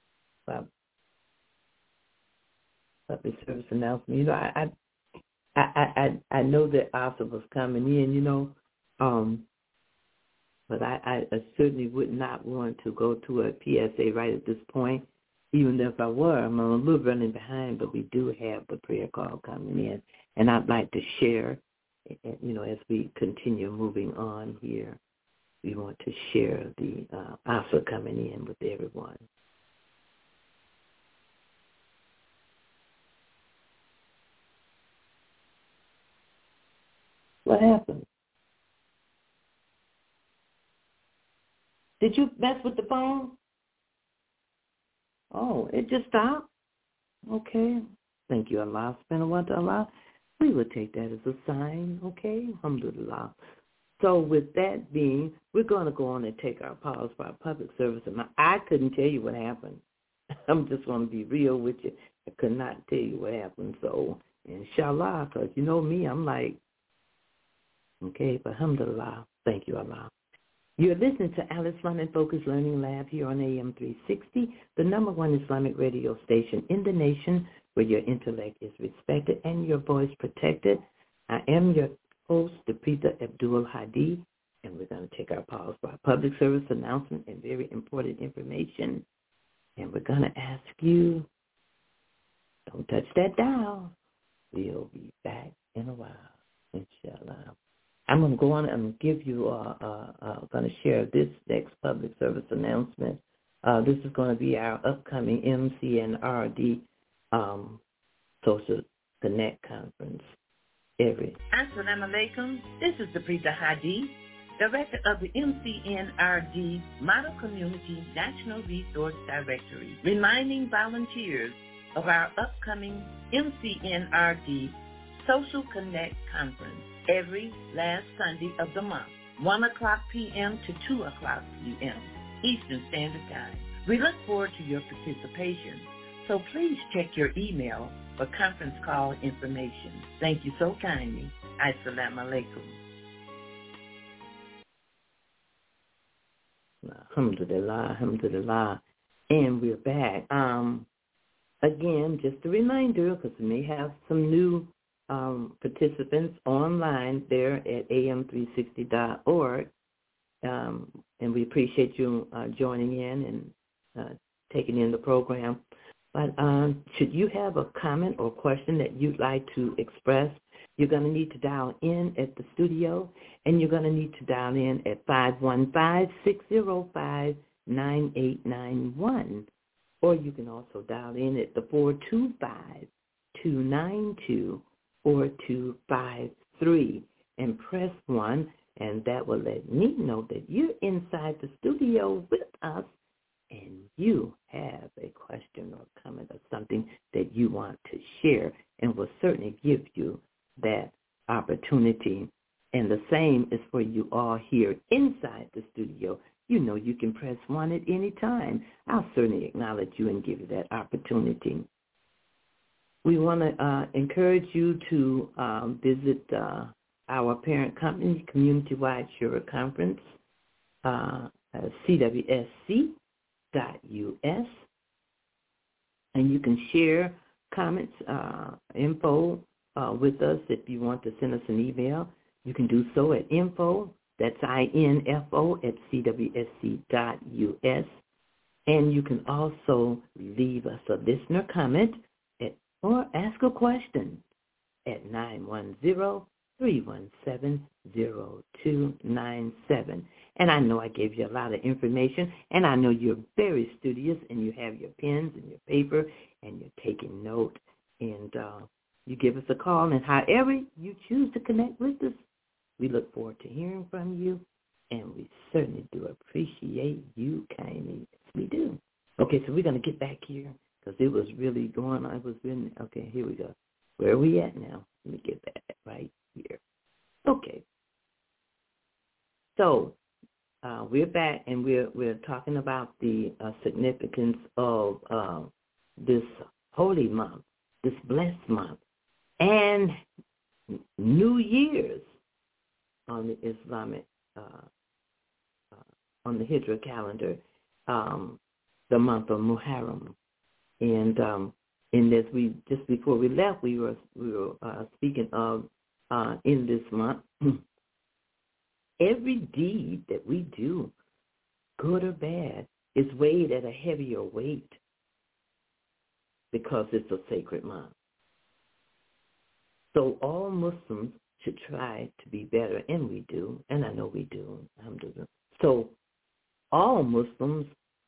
Public service announcement. You know, I I, I, I, I know that Asa was coming in, you know, um, but I, I certainly would not want to go to a P S A right at this point. Even if I were, I'm a little running behind, but we do have the prayer call coming in. And I'd like to share, you know, as we continue moving on here, we want to share the uh, Asa coming in with everyone. What happened? Did you mess with the phone? Oh, it just stopped? Okay. Thank you, Allah. Subhanahu Allah. We will take that as a sign, okay? Alhamdulillah. So with that being, we're going to go on and take our pause for our public service. And I couldn't tell you what happened. I'm just going to be real with you. I could not tell you what happened. So, inshallah, because you know me, I'm like, okay, but alhamdulillah, thank you, Allah. You're listening to Al Islamic Focus Learning Lab here on A M three sixty, the number one Islamic radio station in the nation where your intellect is respected and your voice protected. I am your host, Deprita Abdul Hadi, and we're going to take our pause for our public service announcement and very important information. And we're going to ask you, don't touch that dial. We'll be back in a while, inshallah. I'm going to go on and give you, uh, uh, uh, going to share this next public service announcement. Uh, this is going to be our upcoming M C N R D um, Social Connect Conference. Every. Assalamu alaikum. This is Deprita Hadi, Director of the M C N R D Model Community National Resource Directory, reminding volunteers of our upcoming M C N R D Social Connect Conference every last Sunday of the month, one o'clock p.m. to two o'clock p.m. Eastern Standard Time. We look forward to your participation, so please check your email for conference call information. Thank you so kindly. Assalamu alaikum. Alhamdulillah, alhamdulillah. And we're back. Um, again, just a reminder, because we may have some new um, participants online there at A M three sixty dot org. Um, and we appreciate you uh, joining in and uh, taking in the program. But um, should you have a comment or question that you'd like to express, you're going to need to dial in at the studio, and you're going to need to dial in at five one five, six zero five, nine eight nine one. Or you can also dial in at the four two five, two nine two, four two five three and press one, and that will let me know that you're inside the studio with us and you have a question or comment or something that you want to share, and we'll certainly give you that opportunity. And the same is for you all here inside the studio. You know you can press one at any time. I'll certainly acknowledge you and give you that opportunity. We want to uh, encourage you to um, visit uh, our parent company, Community-Wide Sure Conference, uh, uh, C W S C dot U S, and you can share comments, uh, info uh, with us. If you want to send us an email, you can do so at info, that's I N F O, at C W S C dot U S, and you can also leave us a listener comment at, or ask a question at nine one zero, three one seven, zero two nine seven. And I know I gave you a lot of information, and I know you're very studious, and you have your pens and your paper, and you're taking note. And uh, you give us a call, and however you choose to connect with us, we look forward to hearing from you, and we certainly do appreciate you kindly. Yes, we do. Okay, so we're going to get back here, because it was really going on. It was really, okay, here we go. Where are we at now? Let me get back right here. Okay. So, Uh, we're back, and we're we're talking about the uh, significance of uh, this holy month, this blessed month, and New Year's on the Islamic, uh, uh, on the Hijra calendar, um, the month of Muharram, and um, in this we just before we left, we were we were uh, speaking of uh, in this month. Every deed that we do, good or bad, is weighed at a heavier weight because it's a sacred month. So all Muslims should try to be better, and we do, and I know we do. Alhamdulillah. So all Muslims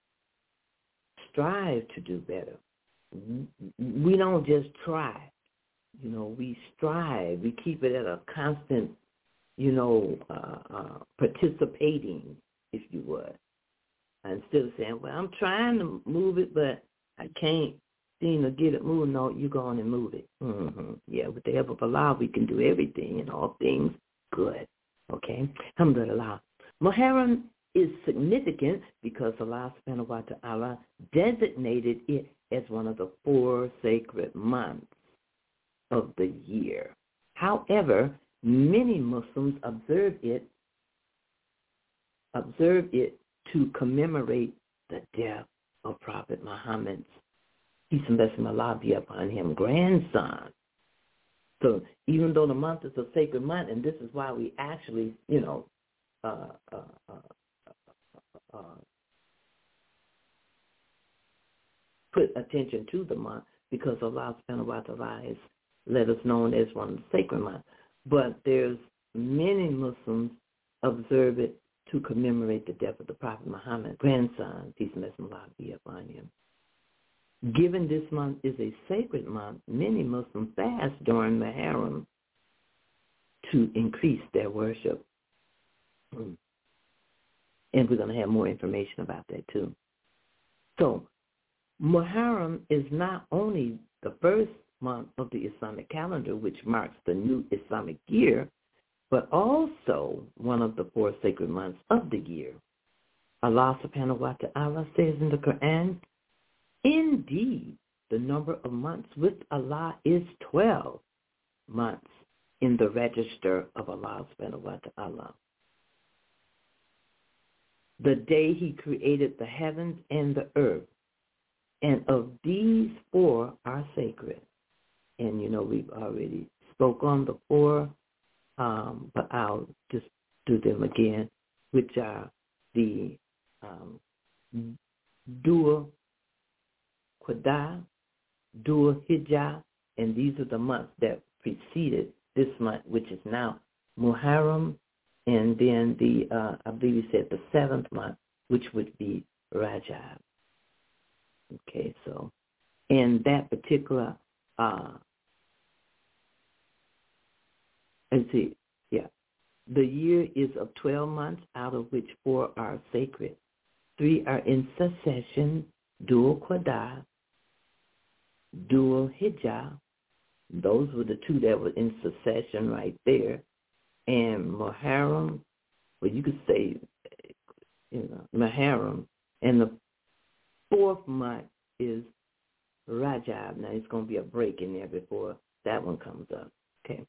strive to do better. We don't just try. You know, we strive. We keep it at a constant, you know, uh, uh, participating, if you would. Instead of saying, well, I'm trying to move it, but I can't seem to get it moving. No, you go on and move it. Mm-hmm. Yeah, with the help of Allah, we can do everything and all things good. Okay? Alhamdulillah. Muharram is significant because Allah subhanahu wa ta'ala designated it as one of the four sacred months of the year. However, many Muslims observe it, observe it to commemorate the death of Prophet Muhammad's, peace and blessing of Allah be upon him, grandson. So even though the month is a sacred month, and this is why we actually, you know, uh, uh, uh, uh, uh, put attention to the month, because Allah subhanahu wa ta'ala has let us know as one of the sacred months. But there's many Muslims observe it to commemorate the death of the Prophet Muhammad, grandson, peace and blessing of Allah be upon him. Given this month is a sacred month, many Muslims fast during Muharram to increase their worship. And we're going to have more information about that too. So Muharram is not only the first month of the Islamic calendar, which marks the new Islamic year, but also one of the four sacred months of the year. Allah subhanahu wa ta'ala says in the Quran, indeed, the number of months with Allah is twelve months in the register of Allah subhanahu wa ta'ala. The day he created the heavens and the earth, and of these four are sacred. And, you know, we've already spoke on the four, um, but I'll just do them again, which are the um, Dhul Qa'dah, Dhul Hijjah, and these are the months that preceded this month, which is now Muharram, and then the, uh, I believe he said the seventh month, which would be Rajab. Okay, so in that particular uh, and see, yeah. The year is of twelve months, out of which four are sacred. Three are in succession, dual Qadah, dual Hijjah. Those were the two that were in succession right there. And Muharram, well, you could say, you know, Muharram. And the fourth month is Rajab. Now, it's going to be a break in there before that one comes up. Okay.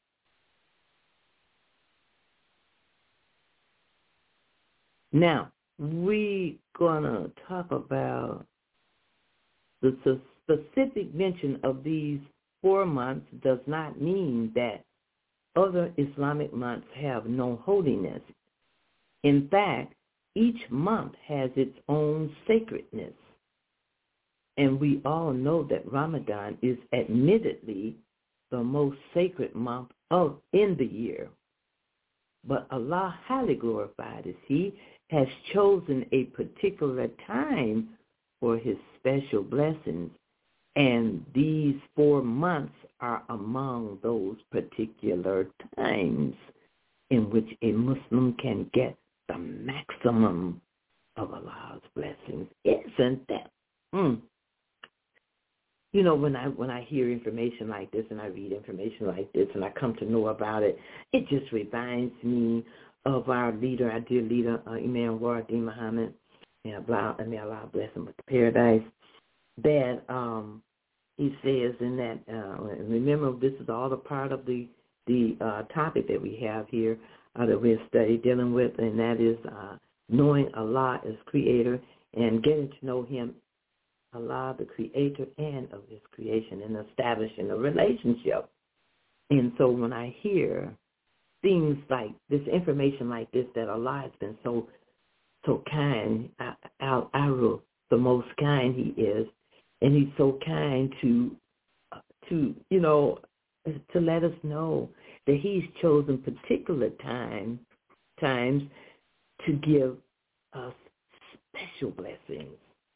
Now, we're going to talk about the specific mention of these four months does not mean that other Islamic months have no holiness. In fact, each month has its own sacredness. And we all know that Ramadan is admittedly the most sacred month of in the year. But Allah, highly glorified is He, has chosen a particular time for His special blessings. And these four months are among those particular times in which a Muslim can get the maximum of Allah's blessings. Isn't that? Mm. You know, when I when I hear information like this and I read information like this and I come to know about it, it just reminds me of our leader, our dear leader, uh, Imam Wardi Muhammad, may Allah, may Allah bless him with the paradise, that um, he says in that, uh, remember this is all a part of the, the uh, topic that we have here uh, that we're study dealing with, and that is uh, knowing Allah as creator and getting to know Him, Allah, the creator and of His creation, and establishing a relationship. And so when I hear things like this, information like this, that Allah has been so so kind, Al-Aru, the most kind He is, and He's so kind to, to you know, to let us know that He's chosen particular time, times to give us special blessings.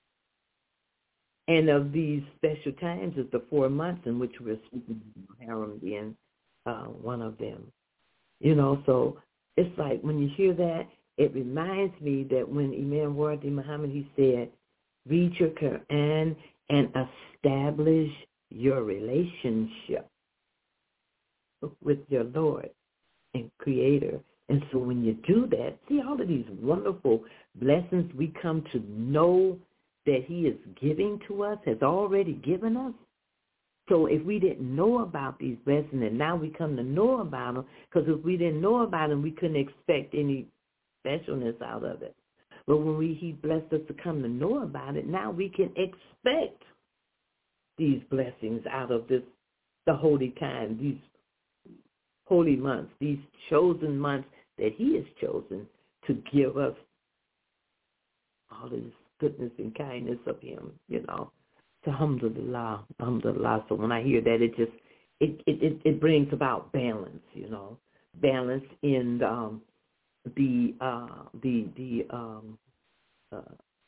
And of these special times is the four months in which we're speaking of Muharram being uh, one of them. You know, so it's like when you hear that, it reminds me that when Imam Wardi Muhammad, he said, read your Quran and establish your relationship with your Lord and Creator. And so when you do that, see all of these wonderful blessings we come to know that He is giving to us, has already given us. So if we didn't know about these blessings and now we come to know about them, because if we didn't know about them, we couldn't expect any specialness out of it. But when we, He blessed us to come to know about it, now we can expect these blessings out of this, the holy time, these holy months, these chosen months that He has chosen to give us all this goodness and kindness of Him, you know. So, alhamdulillah, alhamdulillah. So when I hear that, it just, it, it, it, it brings about balance, you know, balance in um, the, uh, the, the, um, uh,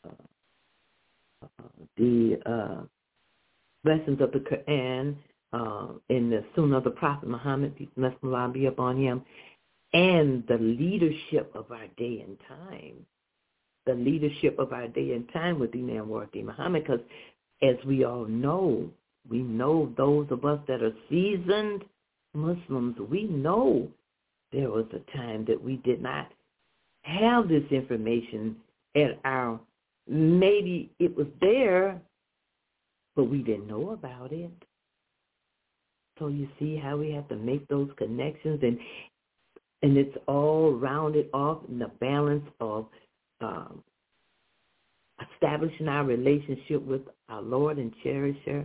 uh, the uh, blessings of the Quran, uh, in the Sunnah of the Prophet Muhammad, peace and blessings of Allah be upon him, and the leadership of our day and time. The leadership of our day and time with Imam Wardi Muhammad, because as we all know, we know those of us that are seasoned Muslims, we know there was a time that we did not have this information at our, maybe it was there, but we didn't know about it. So you see how we have to make those connections, and and it's all rounded off in the balance of Um, establishing our relationship with our Lord and Cherisher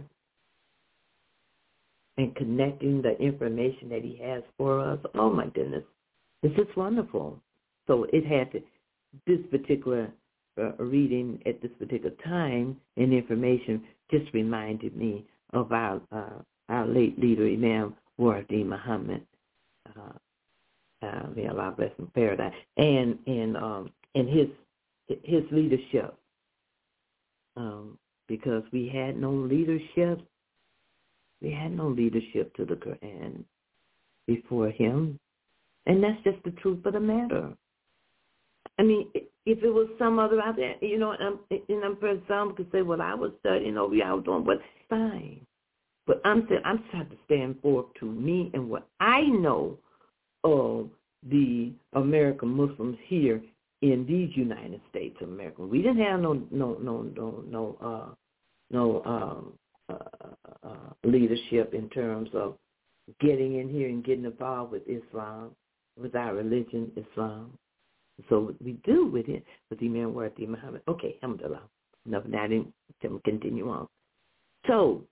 and connecting the information that He has for us. Oh, my goodness. It's just wonderful. So it had to, this particular uh, reading at this particular time and information just reminded me of our uh, our late leader, Imam Wardi Muhammad. Uh, uh, may Allah bless him, paradise. And, and, um, and his his leadership, um, because we had no leadership, we had no leadership to the Quran before him. And that's just the truth of the matter. I mean, if it was some other out there, you know, and I'm, and I'm for some could say, well, I was studying over here, I was doing, but fine. But I'm saying, I'm trying to stand forth to me and what I know of the American Muslims here in these United States of America. We didn't have no, no, no, no, no, uh, no um, uh, uh, leadership in terms of getting in here and getting involved with Islam, with our religion, Islam. So we do with it, with Imam Warthi Muhammad. Okay, alhamdulillah. Enough now, I didn't continue on. So,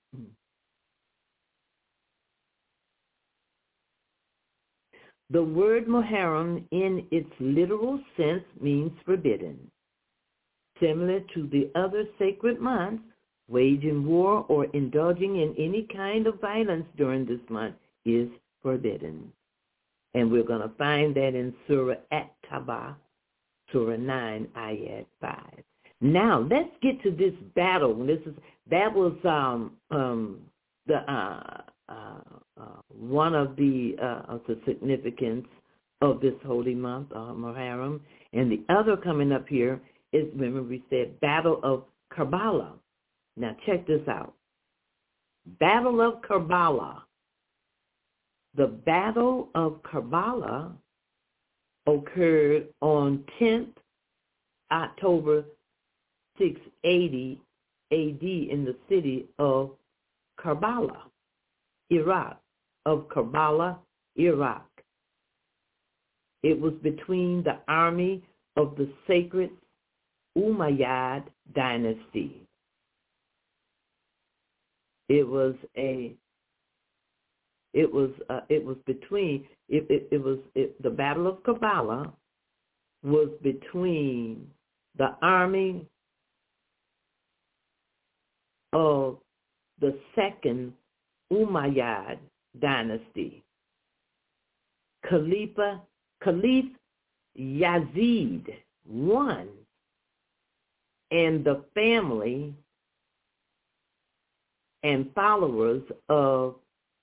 the word Muharram in its literal sense means forbidden. Similar to the other sacred months, waging war or indulging in any kind of violence during this month is forbidden. And we're going to find that in Surah At-Tawbah, Surah nine, Ayat five. Now, let's get to this battle. This is That was um, um, the uh, uh, uh, one of the, uh, of the significance of this holy month, uh, Muharram. And the other coming up here is, remember we said, Battle of Karbala. Now, check this out. Battle of Karbala. The Battle of Karbala occurred on tenth October six eighty A D in the city of Karbala, Iraq, of Karbala, Iraq. It was between the army of the sacred Umayyad dynasty. It was a It was uh, it was between it it, it was it, the Battle of Karbala was between the army of the second Umayyad dynasty. Khalifa Caliph Yazid won, and the family and followers of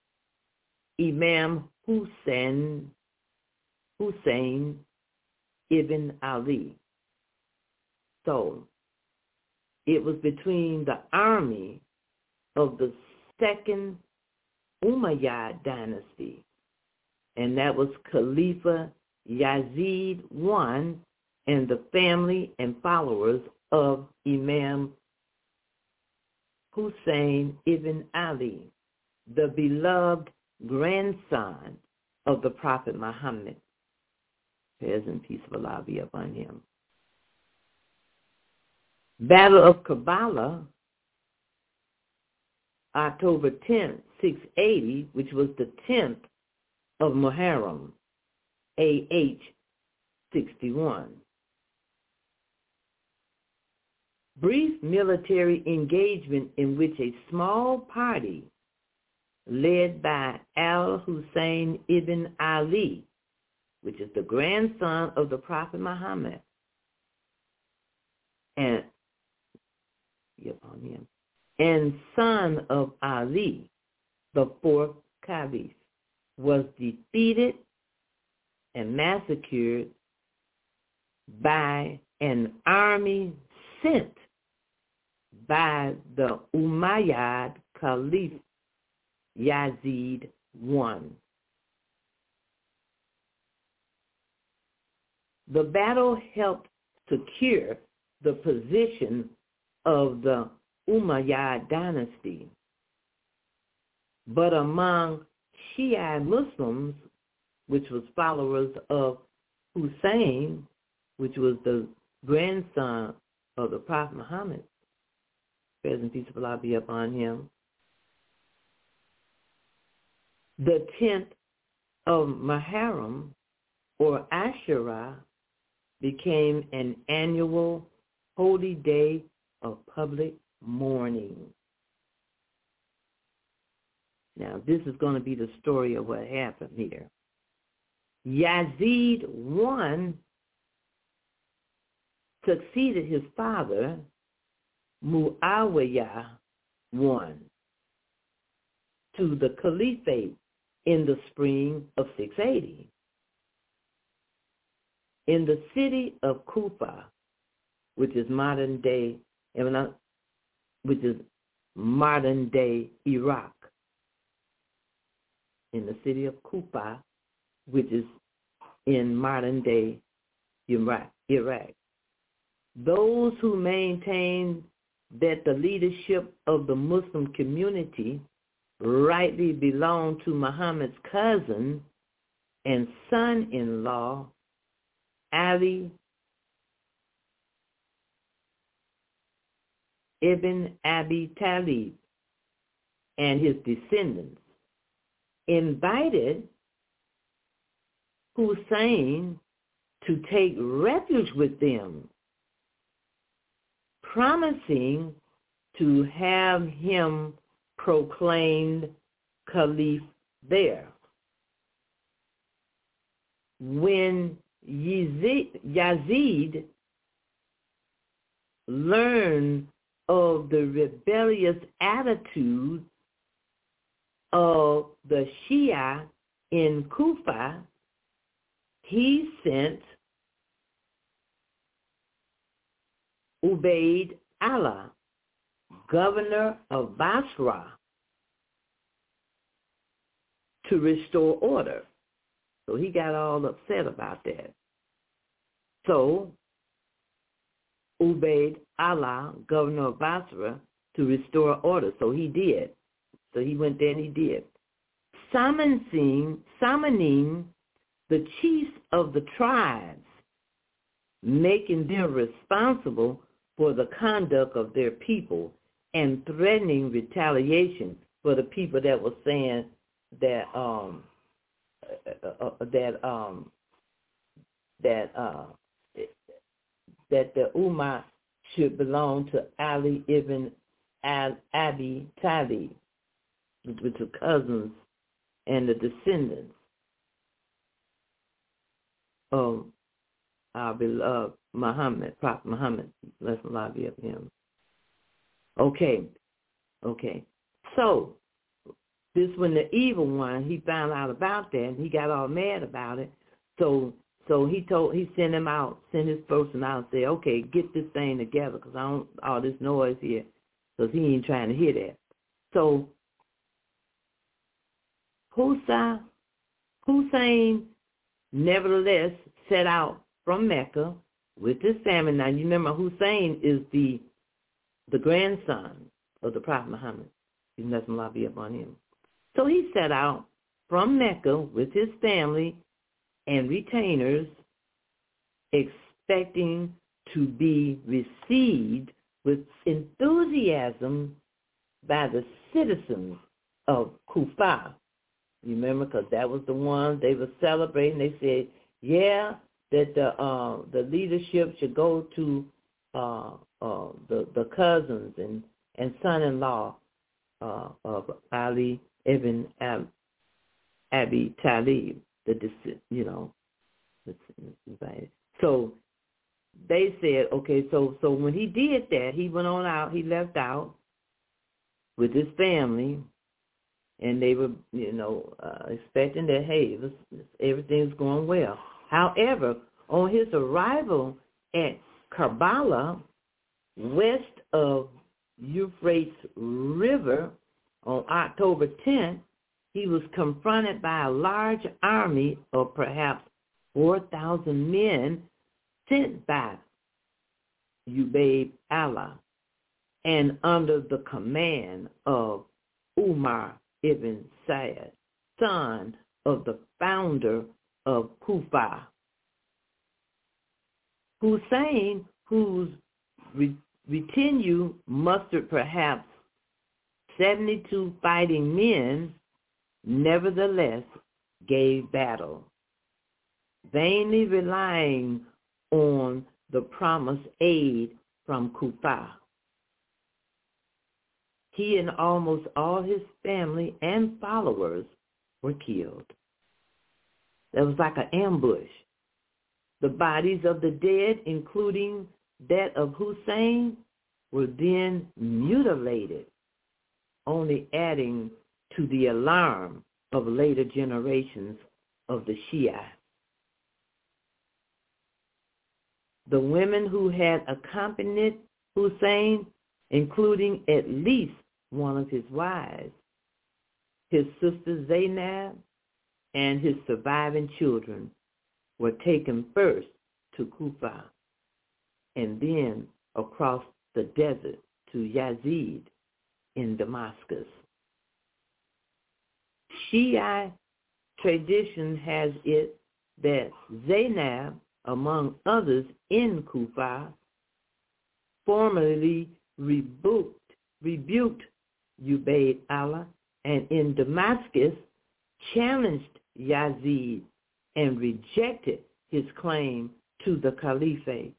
Imam Hussein, Hussein ibn Ali. So it was between the army of the second Umayyad dynasty, and that was Khalifa Yazid one, and the family and followers of Imam Hussein ibn Ali, the beloved grandson of the Prophet Muhammad. Peace and peace of Allah be upon him. Battle of Karbala, October tenth, six eighty, which was the tenth of Muharram, A H sixty-one. Brief military engagement in which a small party led by Al-Hussein ibn Ali, which is the grandson of the Prophet Muhammad, and, upon him, and son of Ali, the fourth Caliph, was defeated and massacred by an army sent by the Umayyad Caliph Yazid one. The battle helped secure the position of the Umayyad dynasty, but among Shia Muslims, which was followers of Hussein, which was the grandson of the Prophet Muhammad, peace and peace of Allah be upon him, the tenth of Muharram, or Ashura, became an annual holy day of public mourning. Now, this is going to be the story of what happened here. Yazid one succeeded his father, Muawiyah one, to the caliphate in the spring of six eighty. in the city of Kufa, which is modern day, which is modern day Iraq. In the city of Kufa, which is in modern day Iraq. Iraq. Those who maintain that the leadership of the Muslim community rightly belonged to Muhammad's cousin and son-in-law, Ali ibn Abi Talib, and his descendants, invited Hussein to take refuge with them, promising to have him proclaimed caliph there. When Yazid, Yazid learned of the rebellious attitude of the Shia in Kufa, he sent Ubayd Allah, governor of Basra, to restore order. So he got all upset about that. So Ubayd Allah, governor of Basra, to restore order. So he did. So he went there and he did. Summoning, summoning the chiefs of the tribes, making them responsible for the conduct of their people, and threatening retaliation for the people that were saying that um, uh, uh, that um, that uh, that the Ummah should belong to Ali ibn Abi Talib, with the cousins and the descendants of our beloved Muhammad, Prophet Muhammad, blessed Allah be of him. Okay, okay. So this when the evil one, he found out about that, and he got all mad about it. So so he told, he sent him out, sent his person out and said, okay, get this thing together, because I don't, all this noise here, because he ain't trying to hear that. So Hussein, Hussein nevertheless set out from Mecca with his family. Now you remember Hussein is the the grandson of the Prophet Muhammad. Let Allah be upon him. So he set out from Mecca with his family and retainers, expecting to be received with enthusiasm by the citizens of Kufa. You remember, because that was the one they were celebrating. They said, yeah, that the uh, the leadership should go to uh, uh, the the cousins and, and son-in-law uh, of Ali ibn Ab, Abi Talib. The you know, so they said, okay, so so when he did that, he went on out. He left out with his family. And they were, you know, uh, expecting that, hey, this, this, everything's going well. However, on his arrival at Karbala, west of Euphrates River, on October tenth, he was confronted by a large army of perhaps four thousand men sent by Ubayd Allah and under the command of Umar ibn Sayyid, son of the founder of Kufa. Hussein, whose re- retinue mustered perhaps seventy-two fighting men, nevertheless gave battle, vainly relying on the promised aid from Kufa. He and almost all his family and followers were killed. That was like an ambush. The bodies of the dead, including that of Hussein, were then mutilated, only adding to the alarm of later generations of the Shia. The women who had accompanied Hussein, including at least one of his wives, his sister Zainab, and his surviving children, were taken first to Kufa and then across the desert to Yazid in Damascus. Shia tradition has it that Zainab, among others in Kufa, formally rebuked, rebuked Ubayd Allah, and in Damascus challenged Yazid and rejected his claim to the caliphate.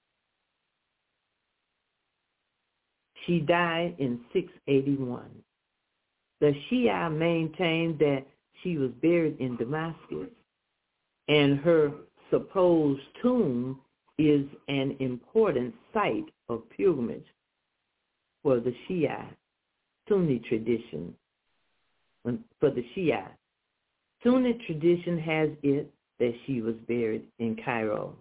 She died in six eighty-one. The Shia maintained that she was buried in Damascus, and her supposed tomb is an important site of pilgrimage for the Shia Sunni tradition. For the Shia, Sunni tradition has it that she was buried in Cairo.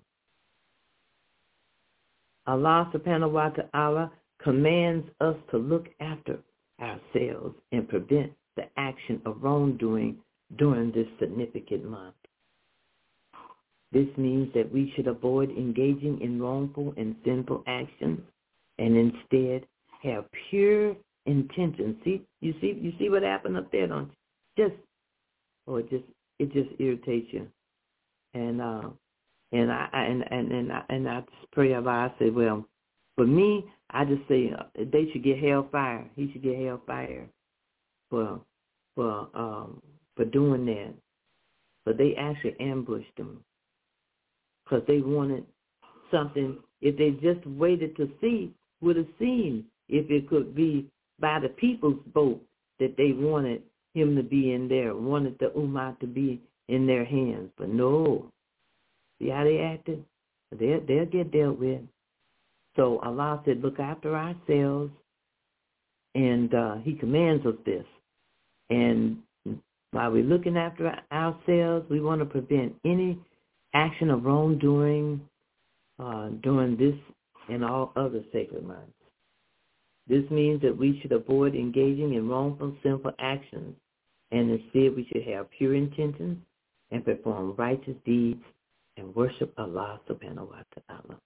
Allah subhanahu wa ta'ala commands us to look after ourselves and prevent the action of wrongdoing during this significant month. This means that we should avoid engaging in wrongful and sinful actions and instead have pure intentions. See, you see, you see what happened up there, don't you? Just, oh, it just, it just irritates you. And uh, and I and and and I, and I just pray Allah. I say, well, for me, I just say uh, they should get hellfire. He should get hellfire for for um for doing that. But they actually ambushed him because they wanted something. If they just waited to see, would have seen if it could be by the people's vote that they wanted him to be in there, wanted the Ummah to be in their hands. But no. See how they acted? They'll, they'll get dealt with. So Allah said, look after ourselves, and uh, he commands us this. And while we're looking after ourselves, we want to prevent any action of wrongdoing uh, during this and all other sacred months. This means that we should avoid engaging in wrongful, sinful actions, and instead we should have pure intentions and perform righteous deeds and worship Allah subhanahu wa ta'ala.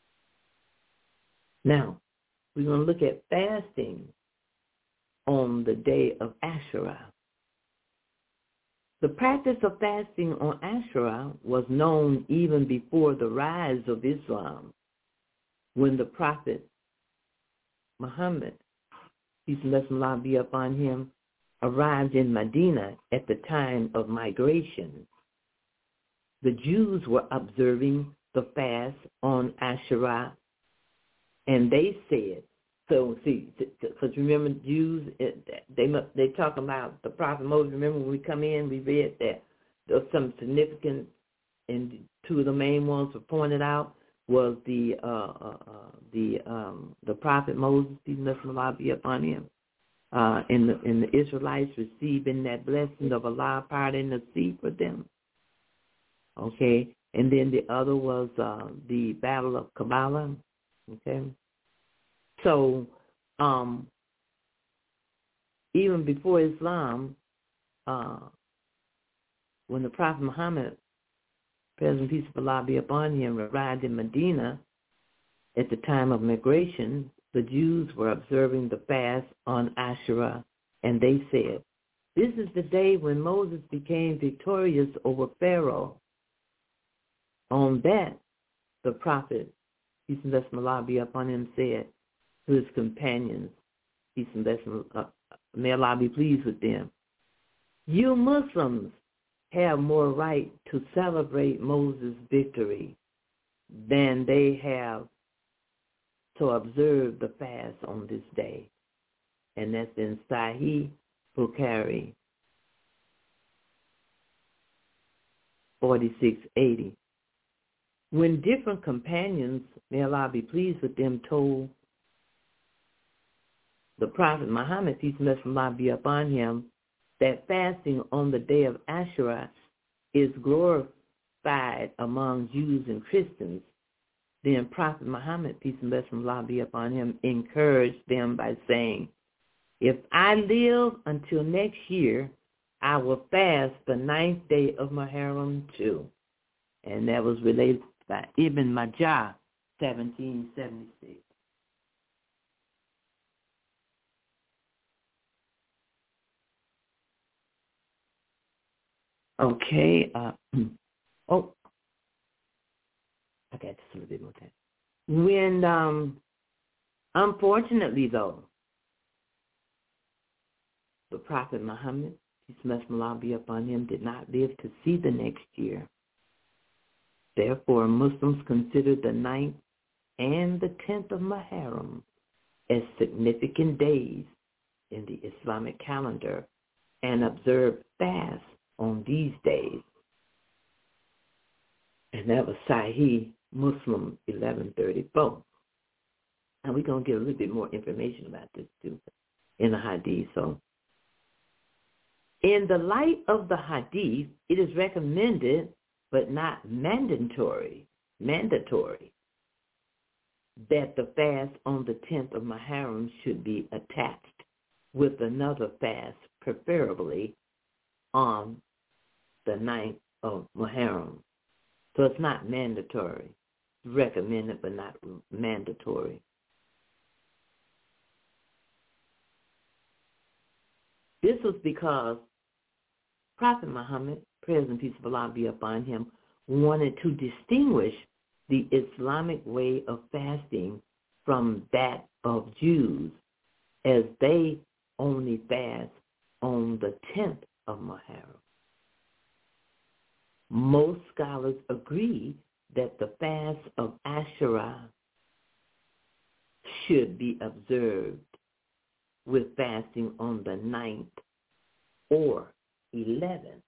Now, we're going to look at fasting on the day of Ashura. The practice of fasting on Ashura was known even before the rise of Islam, when the Prophet Muhammad, peace and blessing of Allah be upon him, arrived in Medina at the time of migration. The Jews were observing the fast on Ashura, and they said, so see, because remember, Jews, they they talk about the Prophet Moses. Remember when we come in, we read that there was some significant, and two of the main ones were pointed out, was the uh, uh, uh, the um, the Prophet Moses, peace and blessing of Allah be upon him, uh, and the and the Israelites receiving that blessing of Allah parting the sea for them. Okay, and then the other was uh, the Battle of Kabbalah. Okay, so um, even before Islam, uh, when the Prophet Muhammad, President peace of Allah be upon him, arrived in Medina at the time of migration, the Jews were observing the fast on Ashura, and they said, "This is the day when Moses became victorious over Pharaoh." On that, the Prophet, peace and blessing of Allah be upon him, said to his companions, peace and blessing, uh, may Allah be pleased with them, "You Muslims have more right to celebrate Moses' victory than they have to observe the fast on this day." And that's in Sahih Bukhari forty-six eighty. When different companions, may Allah be pleased with them, told the Prophet Muhammad, peace and blessing of Allah be upon him, that fasting on the day of Ashura is glorified among Jews and Christians, Then Prophet Muhammad, peace and blessings of Allah be upon him, encouraged them by saying, if I live until next year, I will fast the ninth day of Muharram too. And that was related by Ibn Majah, seventeen seventy-six. Okay. Uh, oh, I got just a little bit more time. When, um, unfortunately, though, the Prophet Muhammad, peace and Allah be upon him, did not live to see the next year. Therefore, Muslims consider the ninth and the tenth of Muharram as significant days in the Islamic calendar and observe fast on these days. And that was Sahih Muslim eleven thirty-four. And we're going to get a little bit more information about this too in the Hadith. So, in the light of the Hadith, it is recommended but not mandatory, mandatory that the fast on the tenth of Muharram should be attached with another fast, preferably on the ninth of Muharram. So it's not mandatory. It's recommended but not mandatory. This was because Prophet Muhammad, praise and peace of Allah be upon him, wanted to distinguish the Islamic way of fasting from that of Jews, as they only fast on the tenth of Muharram. Most scholars agree that the fast of Ashura should be observed with fasting on the ninth or eleventh.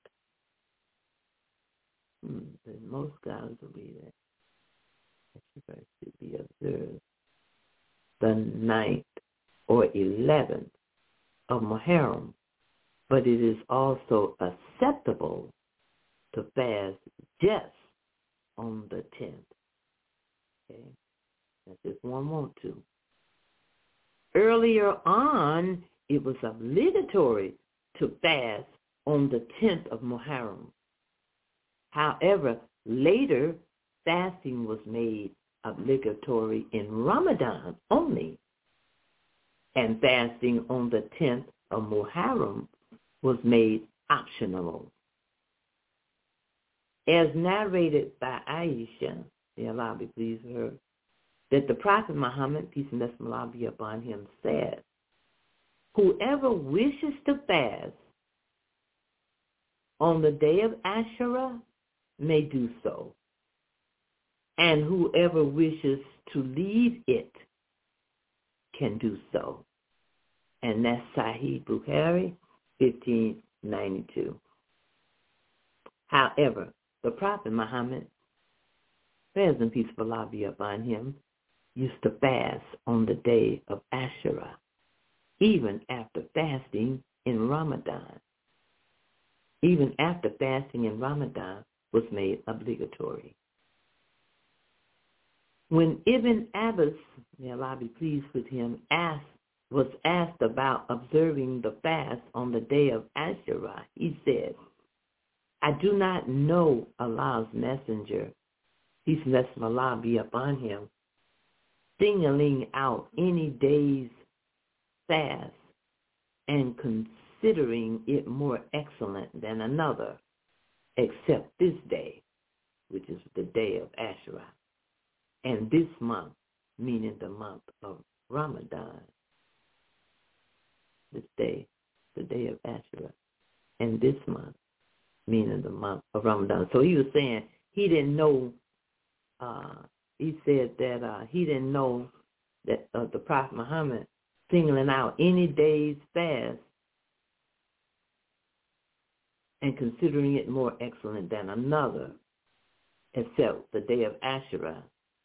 Hmm, most scholars agree that Ashura should be observed the ninth or eleventh of Muharram, but it is also acceptable to fast just on the tenth. Okay, that's if one wants to. Earlier on, it was obligatory to fast on the tenth of Muharram. However, later, fasting was made obligatory in Ramadan only, and fasting on the tenth of Muharram was made optional. As narrated by Aisha, may Allah be pleased with her, that the Prophet Muhammad, peace and blessings of Allah be upon him, said, whoever wishes to fast on the day of Ashura may do so, and whoever wishes to leave it can do so. And that's Sahih Bukhari, fifteen ninety-two. However, the Prophet Muhammad, praise and peace of Allah be upon him, used to fast on the day of Ashura, even after fasting in Ramadan. Even after fasting in Ramadan was made obligatory. When Ibn Abbas, may Allah be pleased with him, asked, was asked about observing the fast on the day of Ashura, he said, I do not know Allah's messenger, peace and blessings of Allah be upon him, singling out any day's fast and considering it more excellent than another, except this day, which is the day of Ashura, and this month, meaning the month of Ramadan. This day, the day of Ashura, and this month, meaning the month of Ramadan. So he was saying he didn't know, uh, he said that uh, he didn't know that uh, the Prophet Muhammad singling out any day's fast and considering it more excellent than another, except the day of Ashura.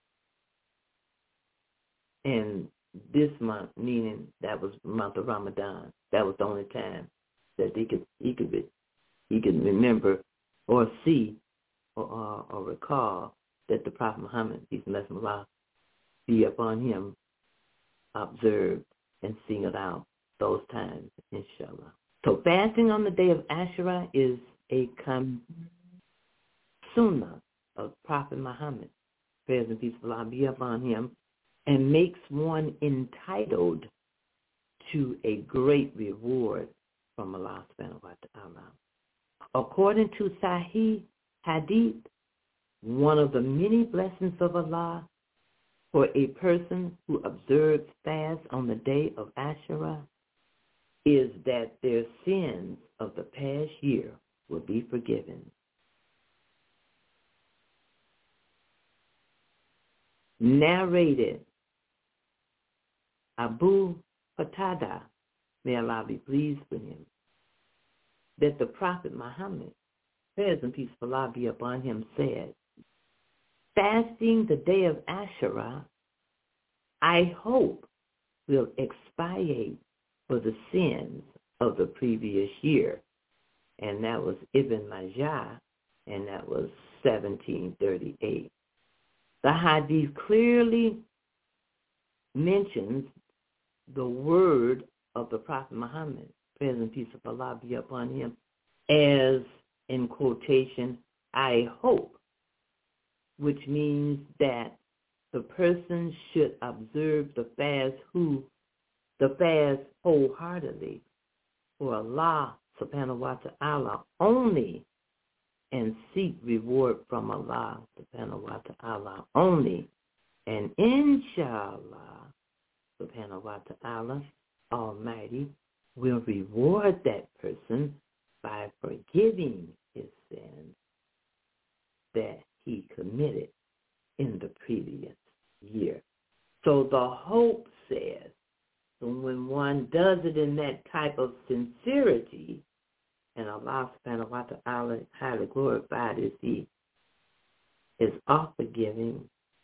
And this month, meaning that was the month of Ramadan, that was the only time that he could he could he could remember or see or, or, or recall that the Prophet Muhammad, peace and blessings of Allah be upon him, observed and singled out those times, inshallah. So fasting on the day of Ashura is a com- sunnah of Prophet Muhammad, praise and peace of Allah be upon him, and makes one entitled to a great reward from Allah subhanahu wa ta'ala. According to Sahih Hadith, one of the many blessings of Allah for a person who observes fast on the day of Ashura is that their sins of the past year will be forgiven. Narrated Abu Qatada, may Allah be pleased with him, that the Prophet Muhammad, praise and peace of Allah be upon him, said, fasting the day of Ashura, I hope, will expiate for the sins of the previous year. And that was Ibn Majah, and that was seventeen thirty-eight. The Hadith clearly mentions the word of the Prophet Muhammad, praise and peace of Allah be upon him, as, in quotation, I hope, which means that the person should observe the fast who, the fast wholeheartedly for Allah subhanahu wa ta'ala only, and seek reward from Allah subhanahu wa ta'ala only, and inshallah subhanahu wa ta'ala Almighty will reward that person by forgiving his sins that he committed in the previous year. So the hope says, so when one does it in that type of sincerity, and Allah subhanahu wa ta'ala highly glorified is he, is all forgiving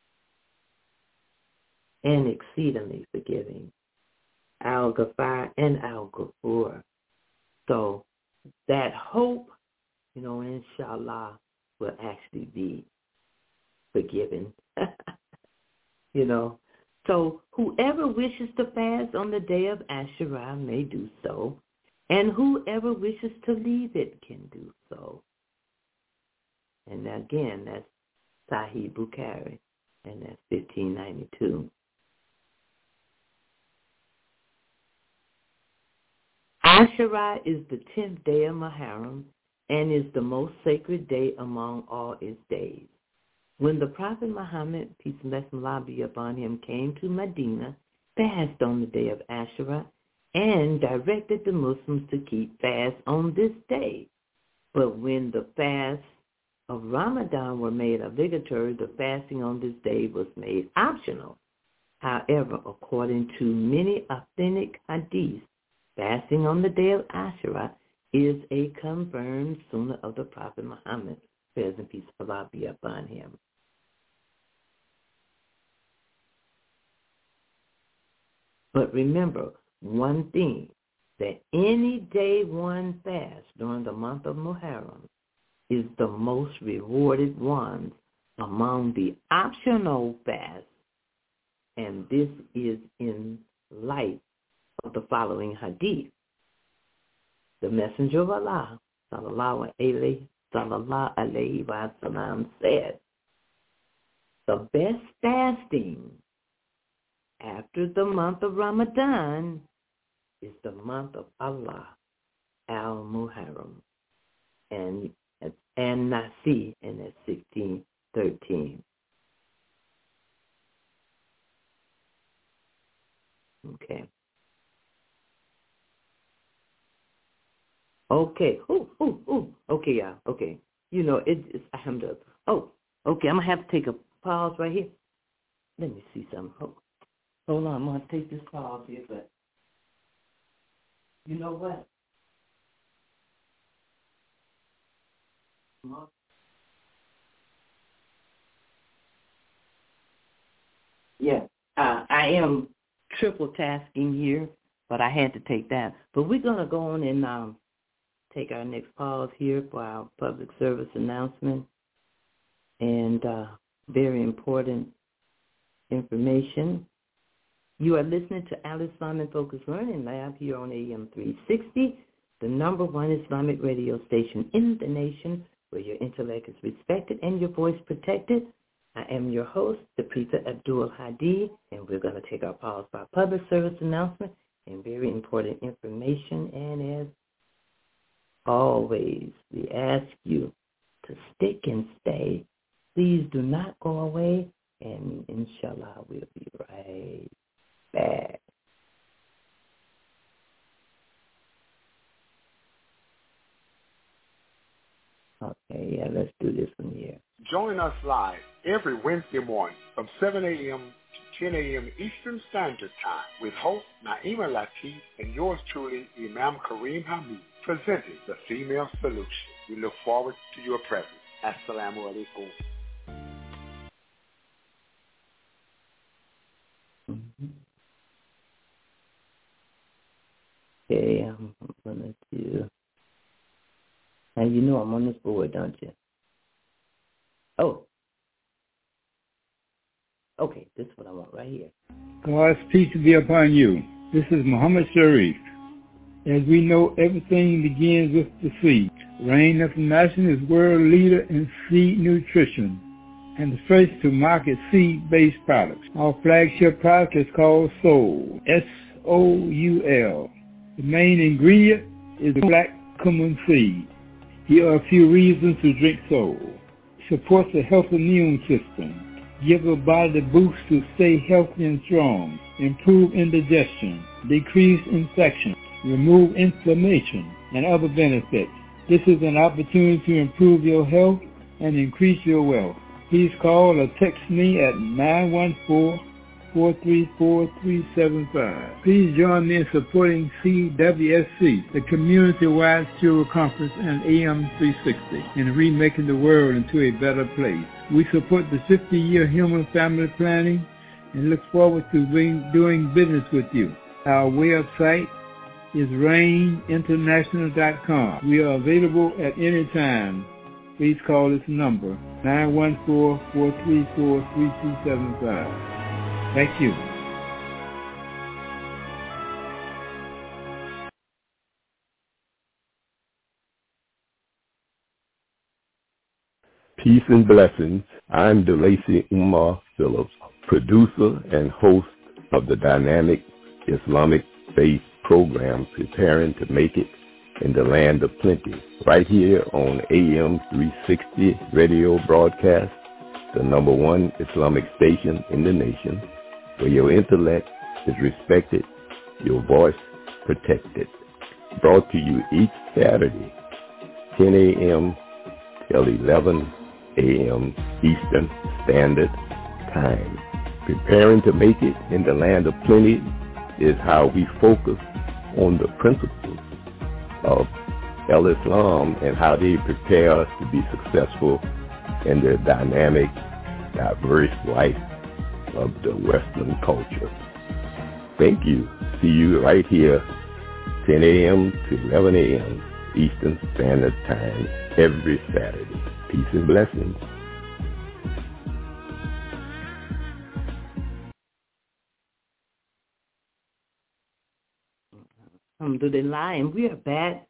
and exceedingly forgiving, Al-Ghafar and Al-Ghafur. So that hope, you know, inshallah, will actually be forgiven. You know, so whoever wishes to fast on the day of Ashura may do so, and whoever wishes to leave it can do so. And again, that's Sahih Bukhari, and that's fifteen ninety-two. Ashura is the tenth day of Muharram and is the most sacred day among all its days. When the Prophet Muhammad, peace and blessings of Allah be upon him, came to Medina, fast on the day of Ashura, and directed the Muslims to keep fast on this day. But when the fasts of Ramadan were made obligatory, the fasting on this day was made optional. However, according to many authentic hadiths, fasting on the day of Ashura is a confirmed sunnah of the Prophet Muhammad, peace and peace of Allah be upon him. But remember one thing, that any day one fasts during the month of Muharram is the most rewarded one among the optional fasts, and this is in light of the following hadith. The Messenger of Allah, sallallahu alayhi, sallallahu alayhi wa sallam, said, the best fasting after the month of Ramadan is the month of Allah, al-Muharram, and and Nasi, and that's sixteen thirteen. Okay. Okay. Ooh, ooh, ooh. Okay, yeah. Okay. You know, it, it's alhamdulillah. Oh, okay. I'm gonna have to take a pause right here. Let me see something. Hold, hold on. I'm gonna take this pause here, but you know what? Yeah, uh, I am triple tasking here, but I had to take that. But we're gonna go on and um, take our next pause here for our public service announcement, and uh, very important information. You are listening to Al Islamic Focus Learning Lab here on A M three sixty, the number one Islamic radio station in the nation, where your intellect is respected and your voice protected. I am your host, the Preeta Abdul Hadi, and we're going to take our pause for our public service announcement and very important information. And as always, we ask you to stick and stay. Please do not go away, and inshallah, we'll be right back. Okay, yeah, let's do this one here. Join us live every Wednesday morning from seven a.m. to ten a.m. Eastern Standard Time with host Naima Latif and yours truly, Imam Kareem Hamid, presenting The Female Solution. We look forward to your presence. Assalamu alaikum. Mm-hmm. Okay, I'm going to do... Now, you know I'm on this board, don't you? Oh. Okay, this is what I want right here. God's peace be upon you. This is Muhammad Sharif. As we know, everything begins with the seed. Rain International is world leader in seed nutrition and the first to market seed-based products. Our flagship product is called Soul, S O U L. The main ingredient is black cumin seed. Here are a few reasons to drink Soul. Supports a healthy immune system. Give the body the boost to stay healthy and strong. Improve indigestion. Decrease infection. Remove inflammation and other benefits. This is an opportunity to improve your health and increase your wealth. Please call or text me at nine one four, four three four, three seven five. Please join me in supporting C W S C, the community-wide Steward Conference and A M three sixty, in remaking the world into a better place. We support the fifty-year Human Family Planning and look forward to being, doing business with you. Our website is rain international dot com. We are available at any time. Please call this number, nine one four, four three four, three two seven five. Thank you. Peace and blessings. I'm DeLacy Umar Phillips, producer and host of the dynamic Islamic faith program Preparing to Make It in the Land of Plenty, right here on A M three sixty radio broadcast, the number one Islamic station in the nation, where your intellect is respected, your voice protected. Brought to you each Saturday, ten a.m. till eleven a.m. Eastern Standard Time. Preparing to Make It in the Land of Plenty is how we focus on the principles of Al-Islam and how they prepare us to be successful in the dynamic, diverse life of the Western culture. Thank you. See you right here, ten a.m. to eleven a.m. Eastern Standard Time every Saturday. Peace and blessings. Alhamdulillah, and we are back.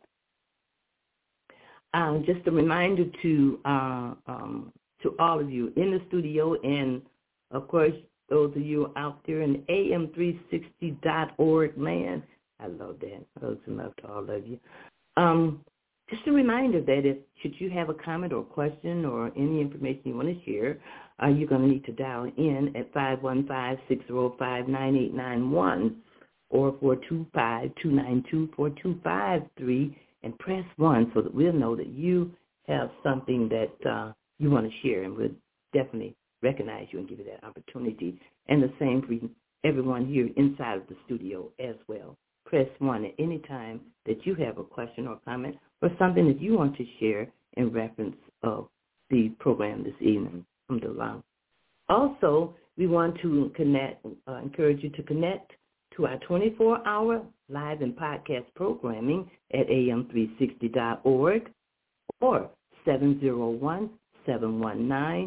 Um, just a reminder to uh, um, to all of you in the studio, and of course those of you out there in A M three sixty dot org land. I love that. Those and love to all of you. Um, just a reminder that if should you have a comment or question or any information you want to share, uh, you're going to need to dial in at five one five, six zero five, nine eight nine one. or four two five, two nine two, four two five three, and press one so that we'll know that you have something that uh, you want to share, and we'll definitely recognize you and give you that opportunity. And the same for everyone here inside of the studio as well. Press one at any time that you have a question or comment or something that you want to share in reference of the program this evening. Alhamdulillah. Also, we want to connect, uh, encourage you to connect to our twenty-four hour live and podcast programming at A M three sixty dot org or seven zero one, seven one nine,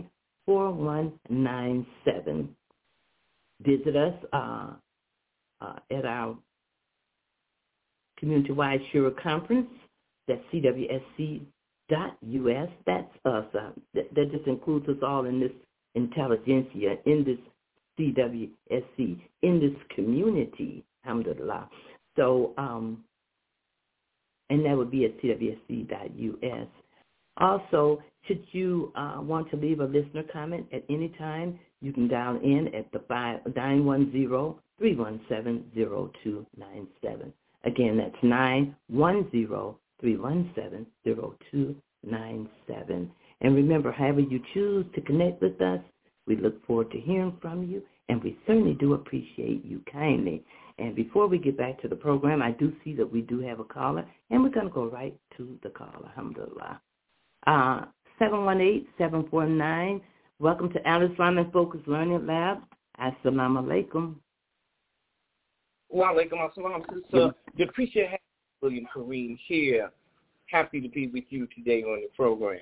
four one nine seven. Visit us uh, uh, at our community-wide Shura Conference. That's C W S C dot U S. That's us. Uh, that, that just includes us all in this intelligentsia, in this C W S C, in this community, alhamdulillah. So, um, and that would be at C W S C dot U S. Also, should you uh, want to leave a listener comment at any time, you can dial in at the nine one zero, three one seven, zero two nine seven. Again, that's nine one zero, three one seven, zero two nine seven. And remember, however you choose to connect with us, we look forward to hearing from you, and we certainly do appreciate you kindly. And before we get back to the program, I do see that we do have a caller, and we're going to go right to the caller, alhamdulillah. Uh, seven one eight, seven four nine, welcome to Al Islamic Focus Learning Lab. Assalamu alaikum. Wa alaikum assalam, sister. We appreciate having William Kareem here. Happy to be with you today on the program.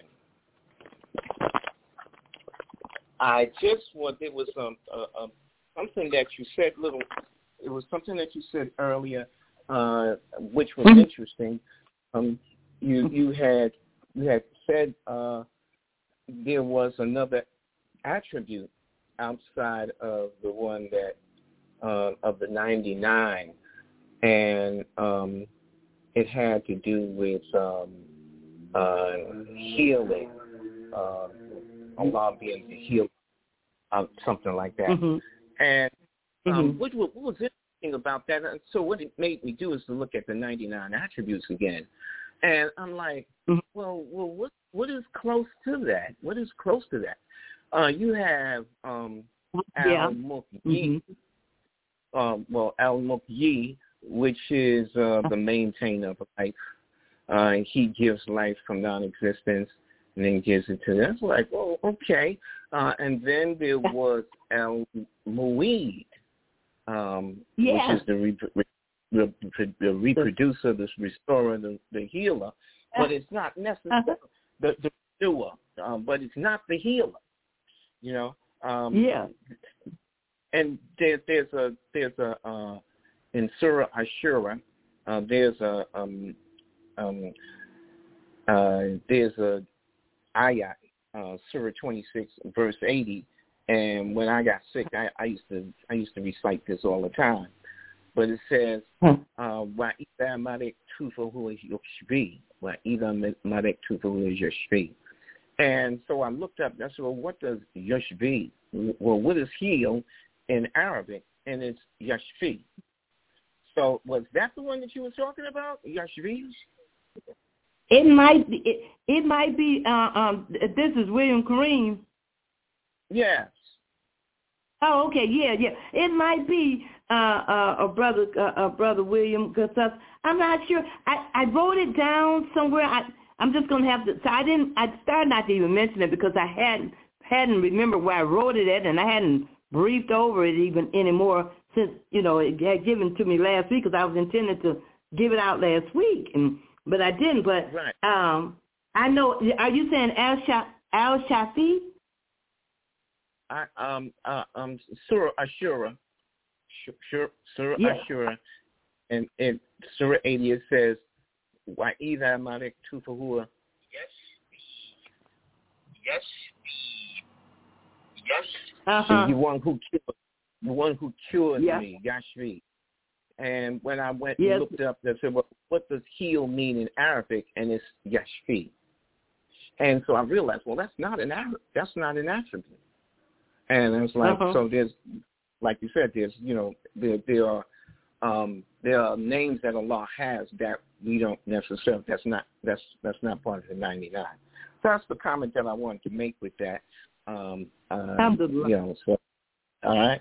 I just want, there was um, uh, uh, something that you said, little, it was something that you said earlier, uh, which was mm-hmm. interesting. Um, you you had you had said uh, there was another attribute outside of the one that uh, of the ninety-nine, and um, it had to do with um, uh, healing, uh, Allah being the healer, uh, something like that. Mm-hmm. And um, mm-hmm. what, what was interesting about that? So what it made me do is to look at the ninety-nine attributes again, and I'm like, mm-hmm. well, well, what what is close to that? What is close to that? Uh, you have um, yeah. Al-Muqyi, mm-hmm. um, well, Al-Muqyi, which is uh, the maintainer of life. Uh, he gives life from non-existence and then gives it to them. It's like, oh, okay. Uh, and then there was Al-Mu'id, um, yeah. which is the, re- re- re- the reproducer, the restorer, the, the healer. But it's not necessarily the, the doer, um, but it's not the healer. You know, um, yeah. And there, there's a there's a uh, in Surah Ashura, uh, there's a um, um, uh, there's a ayat, uh, Surah twenty-six, verse eighty. And when I got sick, I, I used to I used to recite this all the time. But it says, "Wa idha malek tufahu yashfi, wa idha malek tufahu yashfi." And so I looked up, I said, well, what does yashfi? Well, what is heal in Arabic? And it's yashfi. So was that the one that you were talking about, yashfi? It might be. It, it might be. Uh, um, this is William Kareem. Yes. Oh, okay. Yeah, yeah. It might be uh, uh, a brother, uh, a brother William. Because I'm not sure. I, I wrote it down somewhere. I. I'm just gonna have to. So I didn't. I started not to even mention it because I hadn't hadn't remembered where I wrote it at, and I hadn't briefed over it even anymore since you know it had given to me last week because I was intended to give it out last week, and but I didn't. But right. um, I know. Are you saying Al Al Shafi? I um uh um Surah Ashura, Surah Surah yeah. Ashura, and in Surah eighty it says, "Wa idha malek tufahu." Yes, yes, yes. Uh-huh. The one who cured, the one who cured yeah. me, Yashvi. And when I went yes. and looked up, they said, "Well, what does heal mean in Arabic?" And it's Yashfi. And so I realized, well, that's not an Arab, that's not an attribute. And it's like, uh-huh. so there's, like you said, there's, you know, there there are um, there are names that Allah has that we don't necessarily. That's not that's that's not part of the ninety-nine. So that's the comment that I wanted to make with that. Um, uh, you know, so all right.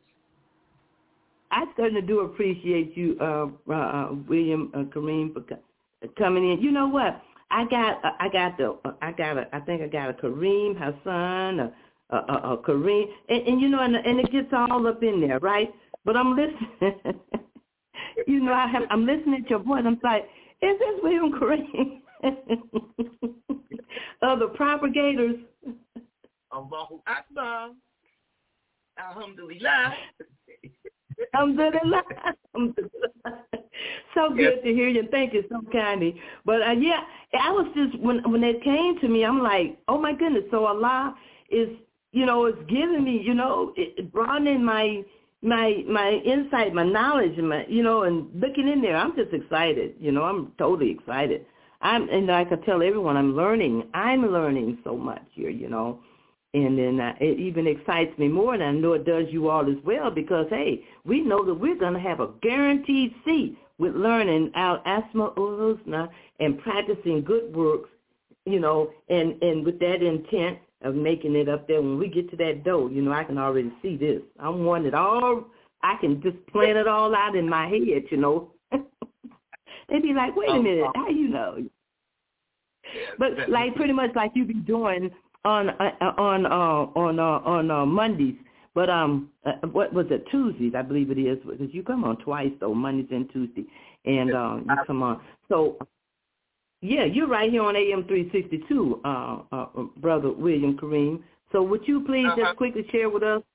I certainly do appreciate you, uh, uh, William uh, Kareem, for coming in. You know what? I got, uh, I got the, uh, I got a, I think I got a Kareem Hassan, a, a, a, a Kareem, and, and you know, and, and it gets all up in there, right? But I'm listening. you know, I have, I'm listening to your voice. I'm like, is this William Kareem? uh, the propagators. Allahu Akbar. Alhamdulillah. Alhamdulillah. So good yes. to hear you. Thank you so kindly. But uh, yeah, I was just, when when it came to me, I'm like, oh my goodness. So Allah is, you know, it's giving me, you know, it, broadening my, my, my insight, my knowledge, and my, you know, and looking in there. I'm just excited. You know, I'm totally excited. I'm, and I can tell everyone I'm learning. I'm learning so much here, you know. And then uh, it even excites me more, and I know it does you all as well, because, hey, we know that we're going to have a guaranteed seat with learning our Asma Husna and practicing good works, you know, and, and with that intent of making it up there. When we get to that door, you know, I can already see this. I'm one that all, I can just plan it all out in my head, you know. They'd be like, wait a minute, how you know? But like pretty much like you be doing on uh, on uh, on uh, on uh, Mondays, but um, uh, what was it, Tuesdays? I believe it is, because you come on twice though, Mondays and Tuesday, and uh, you come on. So yeah, you're right here on A M three sixty-two, uh, uh, Brother William Kareem. So would you please uh-huh. just quickly share with us?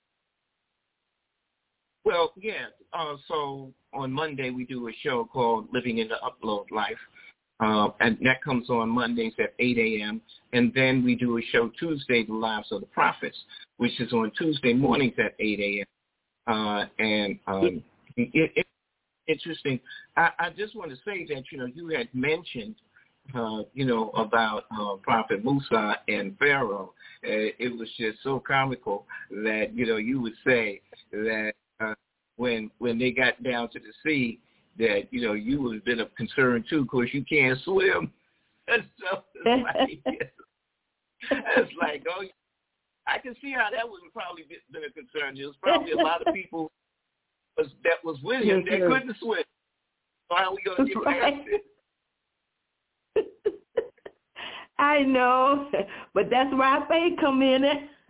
Well, yeah. Uh, so on Monday we do a show called Living in the Upload Life. Uh, and that comes on Mondays at eight a.m. And then we do a show Tuesday, The Lives of the Prophets, which is on Tuesday mornings at eight a.m. Uh, and um, it, it's interesting. I, I just want to say that, you know, you had mentioned, uh, you know, about uh, Prophet Musa and Pharaoh. Uh, it was just so comical that, you know, you would say that uh, when when they got down to the sea, that, you know, you would have been of concern, too, because you can't swim. And so it's like, it's like, oh, I can see how that would have probably been a concern. There was probably a lot of people was, that was with him that couldn't swim. So how are we going to get past it? I know, but that's where our faith come in.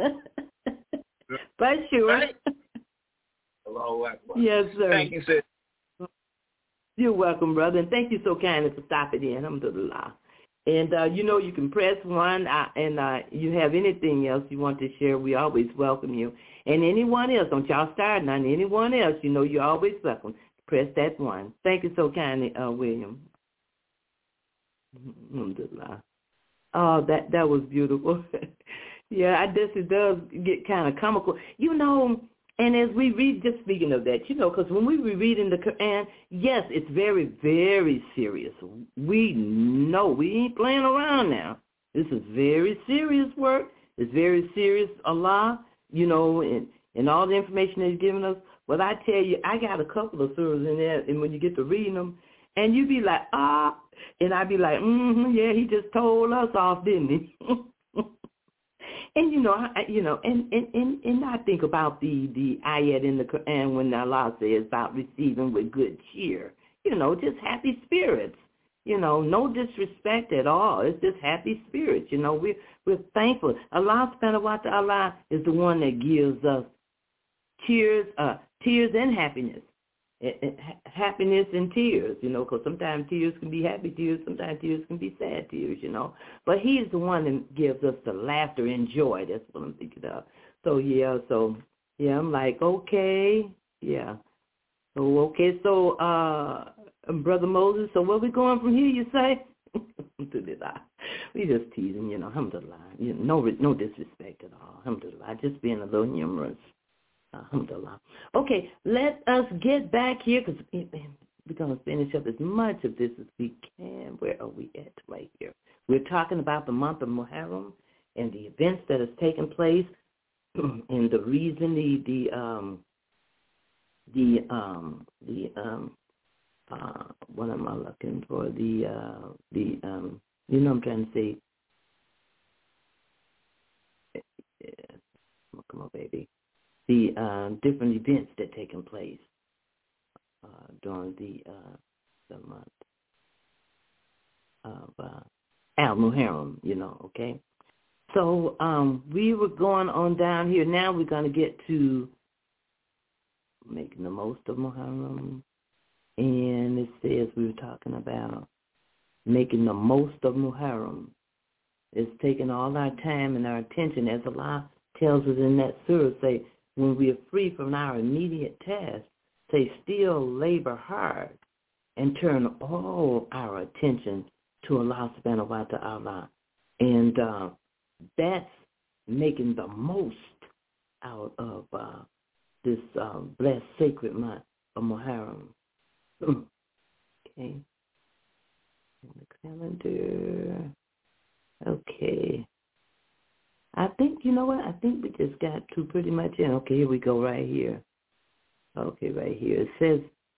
But sure. Right? Hello, yes, sir. Thank you, sir. You're welcome, brother, and thank you so kindly for stopping in. Alhamdulillah. And, uh, you know, you can press one, uh, and uh, you have anything else you want to share, we always welcome you. And anyone else, don't y'all start now, anyone else, you know, you're always welcome. Press that one. Thank you so kindly, uh, William. Alhamdulillah. Oh, that, that was beautiful. Yeah, I guess it does get kind of comical. You know, and as we read, just speaking of that, you know, because when we read in the Quran, yes, it's very, very serious. We know we ain't playing around now. This is very serious work. It's very serious, Allah, you know, and, and all the information that He's given us. But I tell you, I got a couple of surahs in there, and when you get to reading them, and you be like, ah, and I be like, mm-hmm, yeah, He just told us off, didn't He? And, you know, I, you know, and, and, and, and I think about the, the ayat in the Quran when Allah says about receiving with good cheer, you know, just happy spirits, you know, no disrespect at all. It's just happy spirits, you know. We're, we're thankful. Allah subhanahu wa ta'ala is the one that gives us tears, uh, tears and happiness. Happiness and tears, you know, because sometimes tears can be happy tears, sometimes tears can be sad tears, you know. But He's the one that gives us the laughter and joy. That's what I'm thinking of. So, yeah, so, yeah, I'm like, okay, yeah. So, okay, so, uh, Brother Moses, so where we going from here, you say? We just teasing, you know, alhamdulillah. You know, no, no disrespect at all, alhamdulillah. Just being a little humorous. Alhamdulillah. Okay, let us get back here because we're going to finish up as much of this as we can. Where are we at right here? We're talking about the month of Muharram and the events that has taken place and the reason the the um the um the um uh what am I looking for? The uh the um you know what I'm trying to say. Yeah. Come on, baby. The uh, different events that taken place uh, during the uh, the month of uh, Al-Muharram, you know, okay? So um, we were going on down here. Now we're going to get to making the most of Muharram. And it says we were talking about making the most of Muharram. It's taking all our time and our attention, as Allah tells us in that surah, say, when we are free from our immediate task, say, still labor hard and turn all our attention to Allah subhanahu wa ta'ala. And uh, that's making the most out of uh, this uh, blessed sacred month of Muharram. Okay. On the calendar. Okay. I think, you know what? I think we just got to pretty much in. Okay, here we go right here. Okay, right here. It says,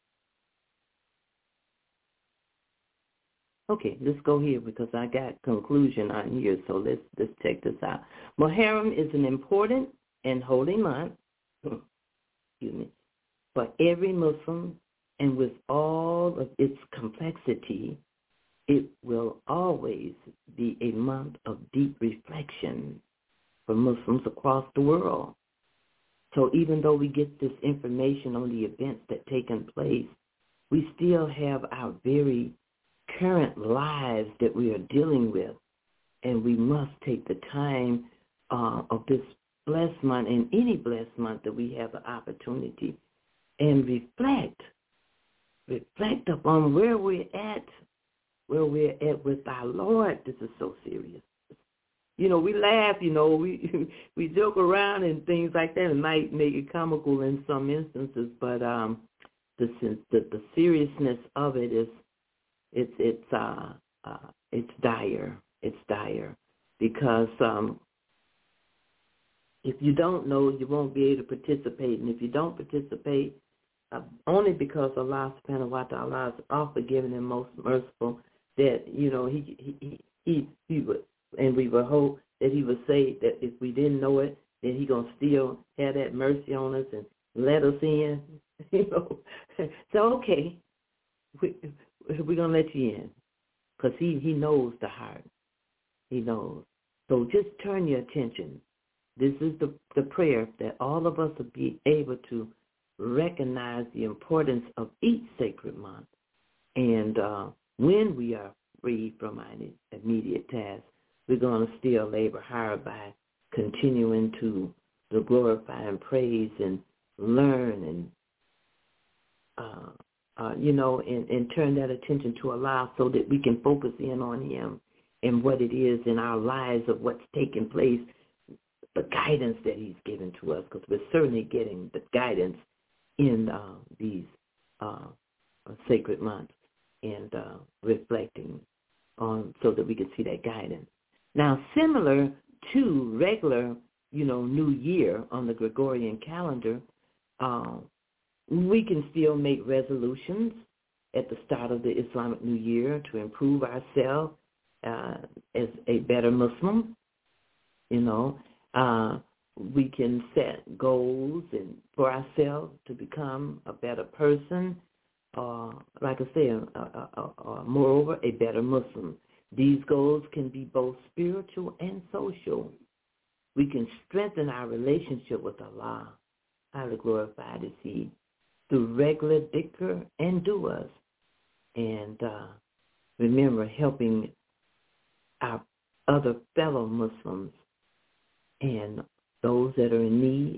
okay, let's go here because I got conclusion on here. So let's, let's check this out. Muharram is an important and holy month, excuse me, for every Muslim, and with all of its complexity, it will always be a month of deep reflection for Muslims across the world. So even though we get this information on the events that taken place, we still have our very current lives that we are dealing with, and we must take the time uh, of this blessed month and any blessed month that we have the opportunity and reflect, reflect upon where we're at, where we're at with our Lord. This is so serious. You know, we laugh, you know, we we joke around and things like that. It might make it comical in some instances, but um, the the, the seriousness of it is, it's it's uh, uh it's dire. It's dire because um, if you don't know, you won't be able to participate, and if you don't participate, uh, only because Allah subhanahu wa ta'ala is all forgiving and most merciful, that you know he he he he, he would. And we would hope that he would say that if we didn't know it, then he going to still have that mercy on us and let us in. You know, so, okay, we, we're going to let you in because he, he knows the heart. He knows. So just turn your attention. This is the, the prayer that all of us will be able to recognize the importance of each sacred month. And uh, when we are free from our immediate tasks, we're going to still labor hard by continuing to, to glorify and praise and learn and, uh, uh, you know, and, and turn that attention to Allah so that we can focus in on him and what it is in our lives of what's taking place, the guidance that he's given to us, because we're certainly getting the guidance in uh, these uh, sacred months and uh, reflecting on so that we can see that guidance. Now, similar to regular, you know, New Year on the Gregorian calendar, uh, we can still make resolutions at the start of the Islamic New Year to improve ourselves uh, as a better Muslim. You know, uh, we can set goals and for ourselves to become a better person, uh, like I say, uh, uh, uh, uh, moreover, a better Muslim. These goals can be both spiritual and social. We can strengthen our relationship with Allah, highly glorified is He, through regular dhikr and du'as. And uh, remember, helping our other fellow Muslims and those that are in need,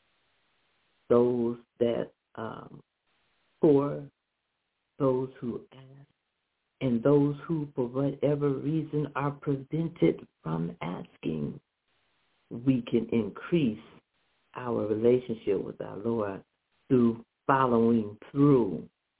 those that um, poor, those who ask, and those who, for whatever reason, are prevented from asking. We can increase our relationship with our Lord through following through,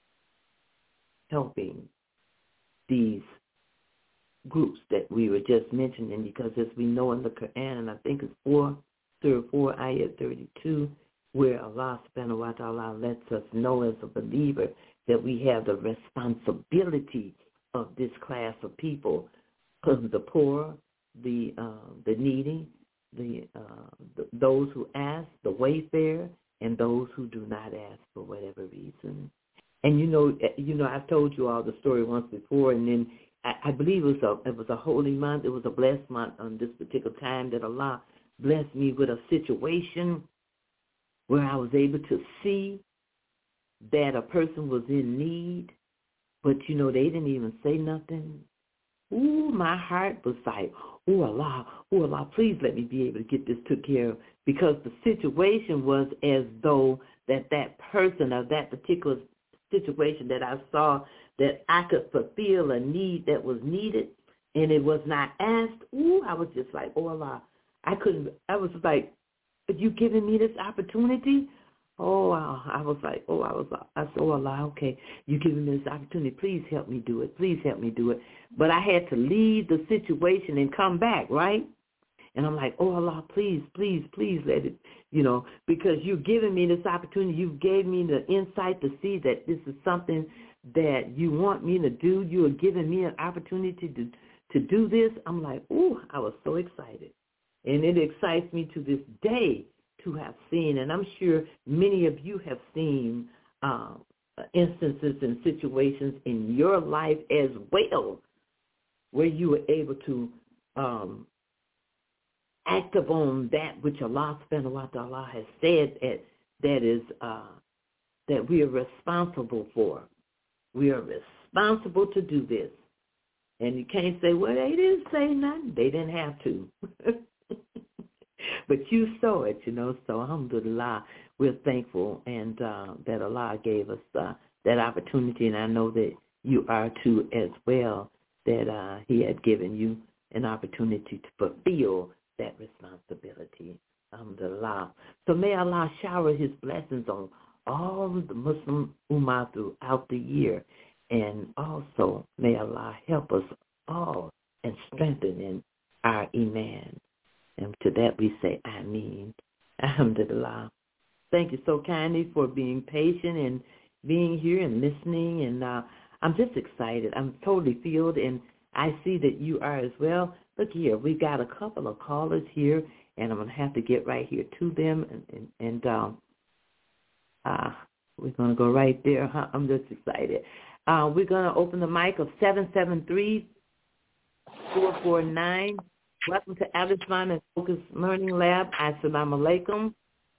helping these groups that we were just mentioning, because as we know in the Quran, and I think it's four, four, ayat thirty-two, where Allah subhanahu wa ta'ala lets us know as a believer that we have the responsibility of this class of people, the poor, the uh, the needy, the, uh, the those who ask, the wayfarer, and those who do not ask for whatever reason. And you know, you know, I've told you all the story once before, and then I, I believe it was a it was a holy month, it was a blessed month on this particular time that Allah blessed me with a situation where I was able to see that a person was in need. But, you know, they didn't even say nothing. Ooh, my heart was like, oh, Allah, oh, Allah, please let me be able to get this took care of, because the situation was as though that that person or that particular situation that I saw that I could fulfill a need that was needed and it was not asked. Ooh, I was just like, oh, Allah, I couldn't, I was like, are you giving me this opportunity? Oh, wow. I was like, oh, I was, I said, oh, Allah, okay, you giving me this opportunity. Please help me do it. Please help me do it. But I had to leave the situation and come back, right? And I'm like, oh, Allah, please, please, please let it, you know, because you've given me this opportunity. You gave me the insight to see that this is something that you want me to do. You are giving me an opportunity to, to do this. I'm like, oh, I was so excited. And it excites me to this day to have seen, and I'm sure many of you have seen uh, instances and situations in your life as well where you were able to um, act upon that which Allah subhanahu wa ta'ala has said that, that is uh, that we are responsible for. We are responsible to do this. And you can't say, well, they didn't say nothing. They didn't have to. But you saw it, you know, so alhamdulillah, we're thankful and uh, that Allah gave us uh, that opportunity, and I know that you are too as well, that uh, he had given you an opportunity to fulfill that responsibility, alhamdulillah. So may Allah shower his blessings on all the Muslim Ummah throughout the year, and also may Allah help us all and strengthen in our iman. And to that we say, Ameen. Alhamdulillah. Thank you so kindly for being patient and being here and listening. And uh, I'm just excited. I'm totally filled, and I see that you are as well. Look here, we've got a couple of callers here, and I'm going to have to get right here to them. And, and, and um, uh, we're going to go right there. Huh? I'm just excited. Uh, we're going to open the mic of seven seven three, four four nine. Welcome to Al-Islam and Focus Learning Lab. Assalamu alaikum.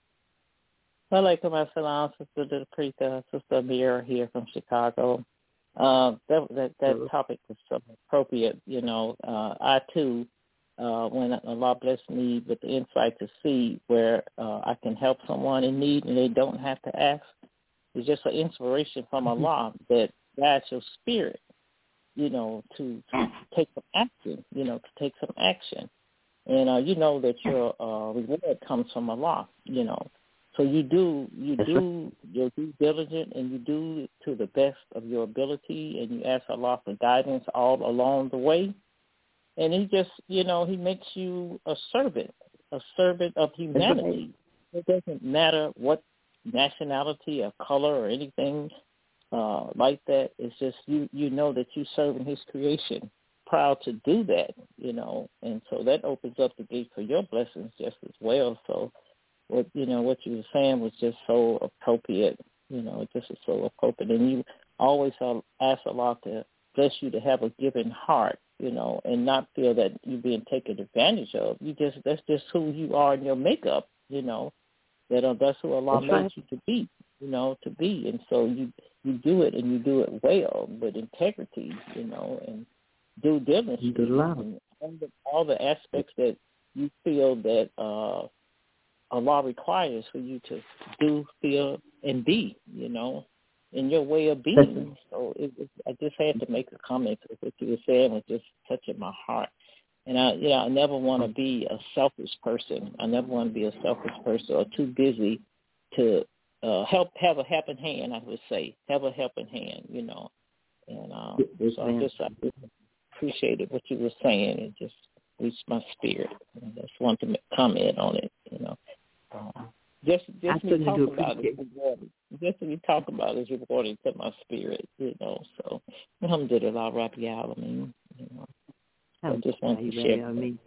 Walaikum assalam, Sister Preeta, Sister Amir here from Chicago. Uh, that that, that topic was so appropriate. You know, uh, I too, uh, when Allah blessed me with the insight to see where uh, I can help someone in need and they don't have to ask, it's just an inspiration from Mm-hmm. Allah that guides your spirit, you know, to, to take some action, you know, to take some action. And uh, you know that your uh, reward comes from Allah, you know. So you do you do your due diligence, and you do it to the best of your ability, and you ask Allah for guidance all along the way. And he just, you know, he makes you a servant, a servant of humanity. It doesn't matter what nationality or color or anything uh, like that. It's just you, you know that you're serving his creation, proud to do that, you know. And so that opens up the gate for your blessings just as well. So what, you know, what you were saying was just so appropriate, you know, it just is so appropriate. And you always ask Allah to bless you to have a giving heart, you know, and not feel that you're being taken advantage of. You just, that's just who you are in your makeup, you know, that uh, that's who Allah That's made right. you to be, you know, to be. And so you, you do it, and you do it well, with integrity, you know, and due diligence, and all the, all the aspects that you feel that uh, Allah requires for you to do, feel, and be, you know, in your way of being. So it, it, I just had to make a comment because what you were saying was just touching my heart. And I, you know, I never want to be a selfish person. I never want to be a selfish person or too busy to uh, help, have a helping hand, I would say, have a helping hand, you know. And uh, so I just, I just appreciated what you were saying. It just reached my spirit. And I just wanted to make, comment on it, you know. Uh, just just me talking about it is rewarding. Just me talking about it is rewarding to my spirit, you know. So, alhamdulillah, Rabbil Alameen, you know. I just want to share. I mean,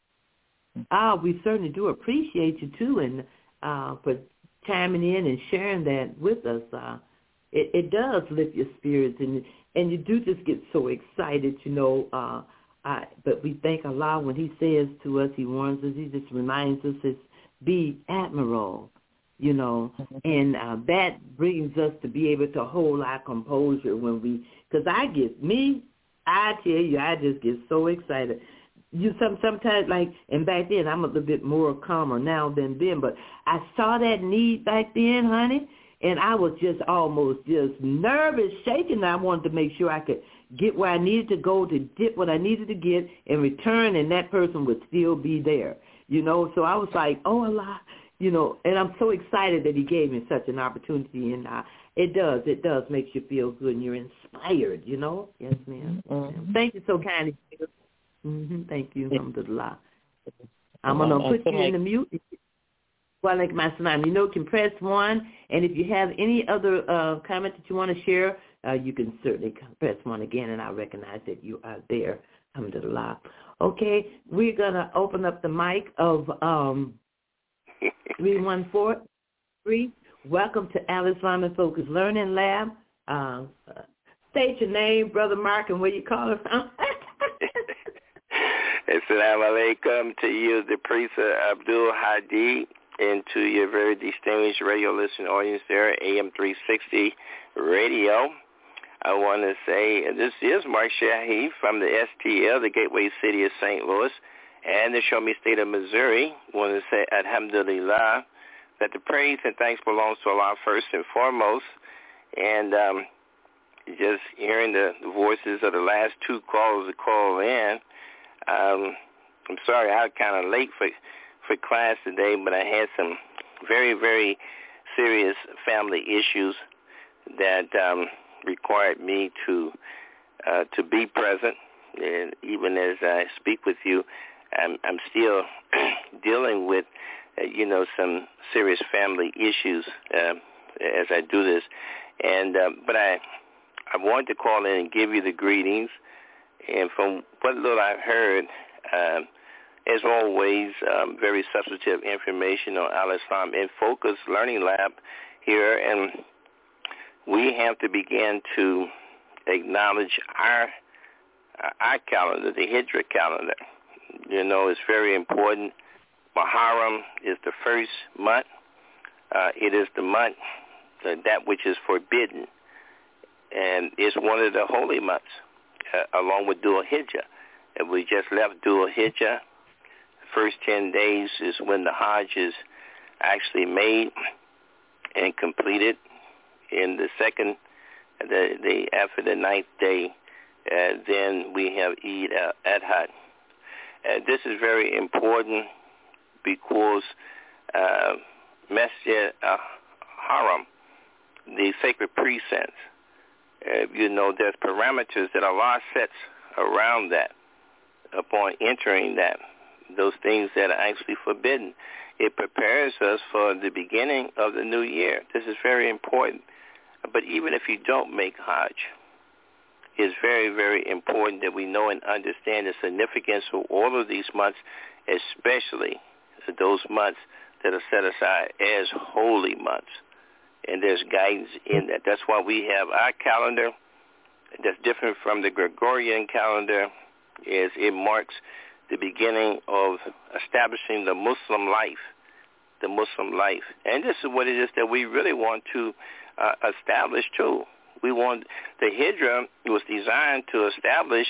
ah, we certainly do appreciate you too, and uh, for chiming in and sharing that with us. Uh, it, it does lift your spirits, and and you do just get so excited, you know. Uh, I, but we thank Allah when He says to us, He warns us, He just reminds us, it's be admirable, you know, and uh, that brings us to be able to hold our composure when we, because I get me. I tell you, I just get so excited. you some sometimes like, and back then I'm a little bit more calmer now than then, but I saw that need back then, honey, and I was just almost just nervous, shaking. I wanted to make sure I could get where I needed to go to get what I needed to get and return, and that person would still be there, you know. So I was like, oh, Allah, you know, and I'm so excited that he gave me such an opportunity, and uh, it does, it does makes you feel good, and you're inspired, you know. Yes, ma'am. Mm-hmm. Thank you so kindly. Mm-hmm. Thank you, alhamdulillah. I'm going to put you in the mute. Well, like my salam, you know, you can press one, and if you have any other uh, comment that you want to share, uh, you can certainly press one again, and I recognize that you are there, alhamdulillah. Okay, we're going to open up the mic of um, three one four three. Welcome to Al Islamic Focus Learning Lab. Uh, uh, state your name, Brother Mark, and where you calling from. Assalamu alaikum to you, the priest Abdul Hadi, and to your very distinguished radio listening audience there, A M three sixty Radio. I want to say this is Mark Shahi from the S T L, the Gateway City of Saint Louis, and the Show Me State of Missouri. I want to say, alhamdulillah, that the praise and thanks belongs to Allah first and foremost. And um, just hearing the, the voices of the last two callers that called in, um, I'm sorry I was kind of late for for class today, but I had some very, very serious family issues that um, required me to uh, to be present. And even as I speak with you, I'm, I'm still dealing with, uh, you know, some serious family issues uh, as I do this. And uh, but I I wanted to call in and give you the greetings. And from what little I've heard, uh, as always, um, very substantive information on Al Islam in Focus Learning Lab here. And we have to begin to acknowledge our our calendar, the Hijra calendar. You know, it's very important. Muharram is the first month. Uh, it is the month, uh, that which is forbidden. And it's one of the holy months, uh, along with Dhul Hijjah. And we just left Dhul Hijjah. First ten days is when the Hajj is actually made and completed. In the second, the, the after the ninth day, uh, then we have Eid al-Adha. Uh, this is very important because uh, Masjid al-Haram, the sacred precincts, uh, you know, there's parameters that Allah sets around that upon entering that, those things that are actually forbidden. It prepares us for the beginning of the new year. This is very important. But even if you don't make Hajj, it's very, very important that we know and understand the significance of all of these months, especially those months that are set aside as holy months. And there's guidance in that. That's why we have our calendar that's different from the Gregorian calendar, as it marks the beginning of establishing the Muslim life, the Muslim life. And this is what it is that we really want to uh, establish too. We want, the Hijra was designed to establish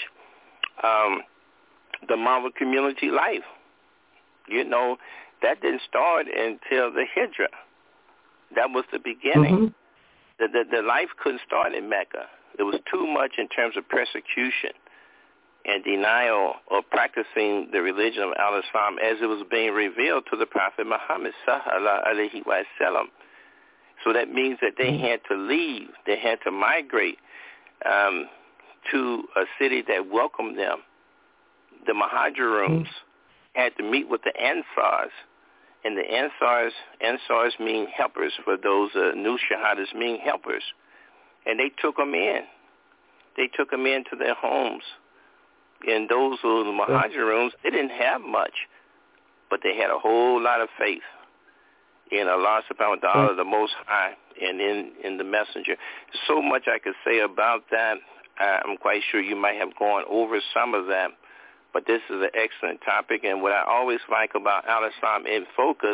um, the model community life. You know, that didn't start until the Hijra. That was the beginning. Mm-hmm. The, the, the life couldn't start in Mecca. There was too much in terms of persecution and denial of practicing the religion of al-Islam as it was being revealed to the Prophet Muhammad sallallahu alaihi wasallam. So that means that they had to leave. They had to migrate um, to a city that welcomed them. The Muhajiruns had to meet with the Ansars. And the Ansars, Ansars mean helpers. For those uh, new Shahadas mean helpers. And they took them in. They took them into their homes. And those who were the Muhajiruns, they didn't have much, but they had a whole lot of faith in Allah subhanahu wa ta'ala, the Most High, and in, in the Messenger. So much I could say about that. I'm quite sure you might have gone over some of that, but this is an excellent topic. And what I always like about Al-Islam in Focus,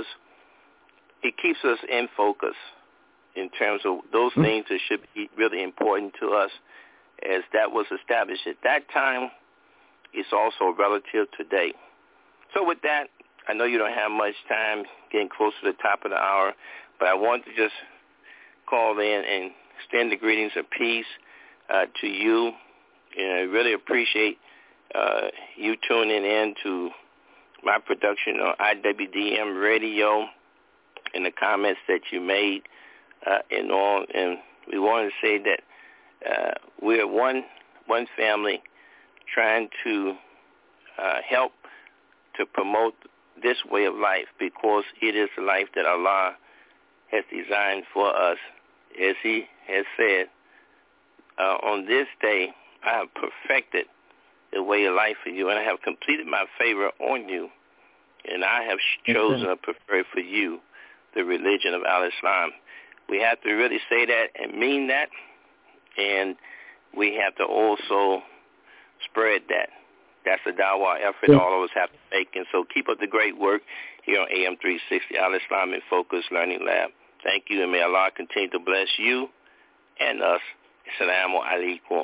it keeps us in focus in terms of those things that should be really important to us, as that was established at that time. it's also relative today. So with that, I know you don't have much time, getting close to the top of the hour, but I want to just call in and extend the greetings of peace uh, to you. And I really appreciate uh, you tuning in to my production on I W D M Radio and the comments that you made uh, and all. And we want to say that uh, we're one one family trying to uh, help to promote this way of life, because it is the life that Allah has designed for us. As he has said, uh, on this day, I have perfected the way of life for you, and I have completed my favor on you, and I have chosen or preferred for you the religion of Al-Islam. We have to really say that and mean that, and we have to also spread that. That's a dawah effort all of us have to make, and so keep up the great work here on A M three sixty, Al-Islam in Focus Learning Lab. Thank you, and may Allah continue to bless you and us. Assalamu alaikum.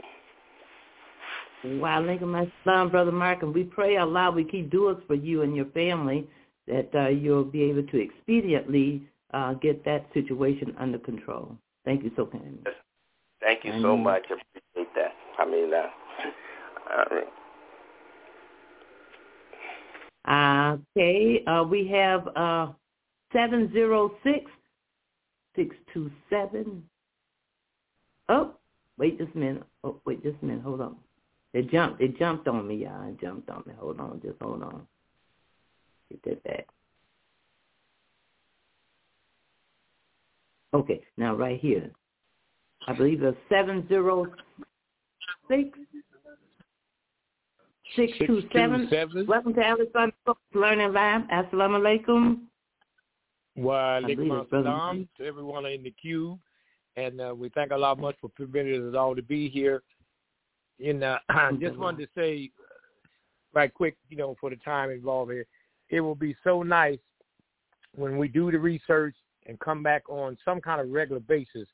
Wa alaikum assalam, Brother Mark, and we pray Allah we keep doers for you and your family, that uh, you'll be able to expediently uh, get that situation under control. Thank you so kindly. Thank you so much. I appreciate that. I mean, uh, all right. Okay, uh, we have uh, seven zero six, six two seven. Oh, wait just a minute. Oh, wait just a minute. Hold on. It jumped. It jumped on me, y'all. It jumped on me. Hold on. Just hold on. Get that back. Okay, now right here. I believe it's seven zero six. Six two seven. Welcome to Al-Islam Learning Lab. Assalamu alaikum. Wa alaikum assalam to everyone in the queue, and uh, we thank Allah much for permitting us all to be here. And uh, I just wanted to say, right quick, you know, for the time involved here, it will be so nice when we do the research and come back on some kind of regular basis,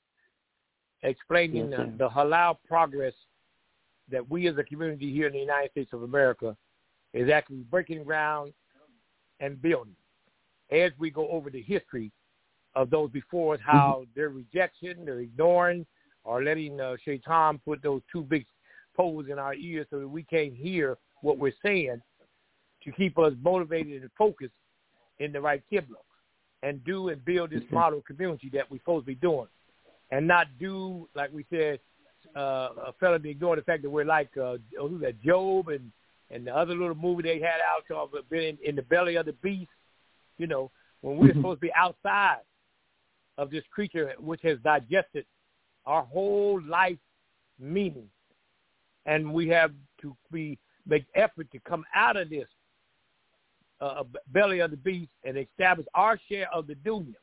explaining yes, uh, the halal progress that we as a community here in the United States of America is actually breaking ground and building. As we go over the history of those before us, how mm-hmm. their rejection, their ignoring, or letting uh, Shaitan put those two big poles in our ears so that we can't hear what we're saying, to keep us motivated and focused in the right Qibla, and do and build this mm-hmm. model community that we're supposed to be doing, and not do, like we said, Uh, a fella be ignoring the fact that we're like uh, who's that, Job and, and the other little movie they had out of been in, in the belly of the beast, you know, when we're mm-hmm. supposed to be outside of this creature which has digested our whole life meaning. And we have to be make effort to come out of this uh, belly of the beast and establish our share of the dunya,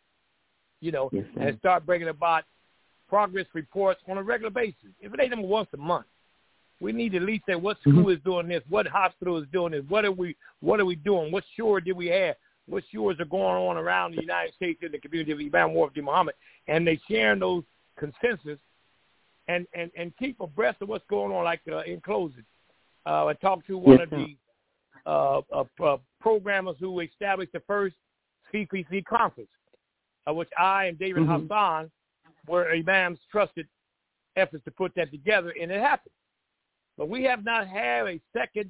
you know, yes, and start bringing about progress reports on a regular basis. If it ain't them once a month, we need to at least say what school mm-hmm. is doing this, what hospital is doing this, what are we what are we doing, what shore did we have, what shores are going on around the United States in the community of Imam Wafdi Muhammad, and they sharing those consensus and, and, and keep abreast of what's going on. Like uh, in closing, uh, I talked to one yes, of the uh, uh, uh, programmers who established the first C P C conference, uh, which I and David mm-hmm. Hassan were Imam's trusted efforts to put that together, and it happened. But we have not had a second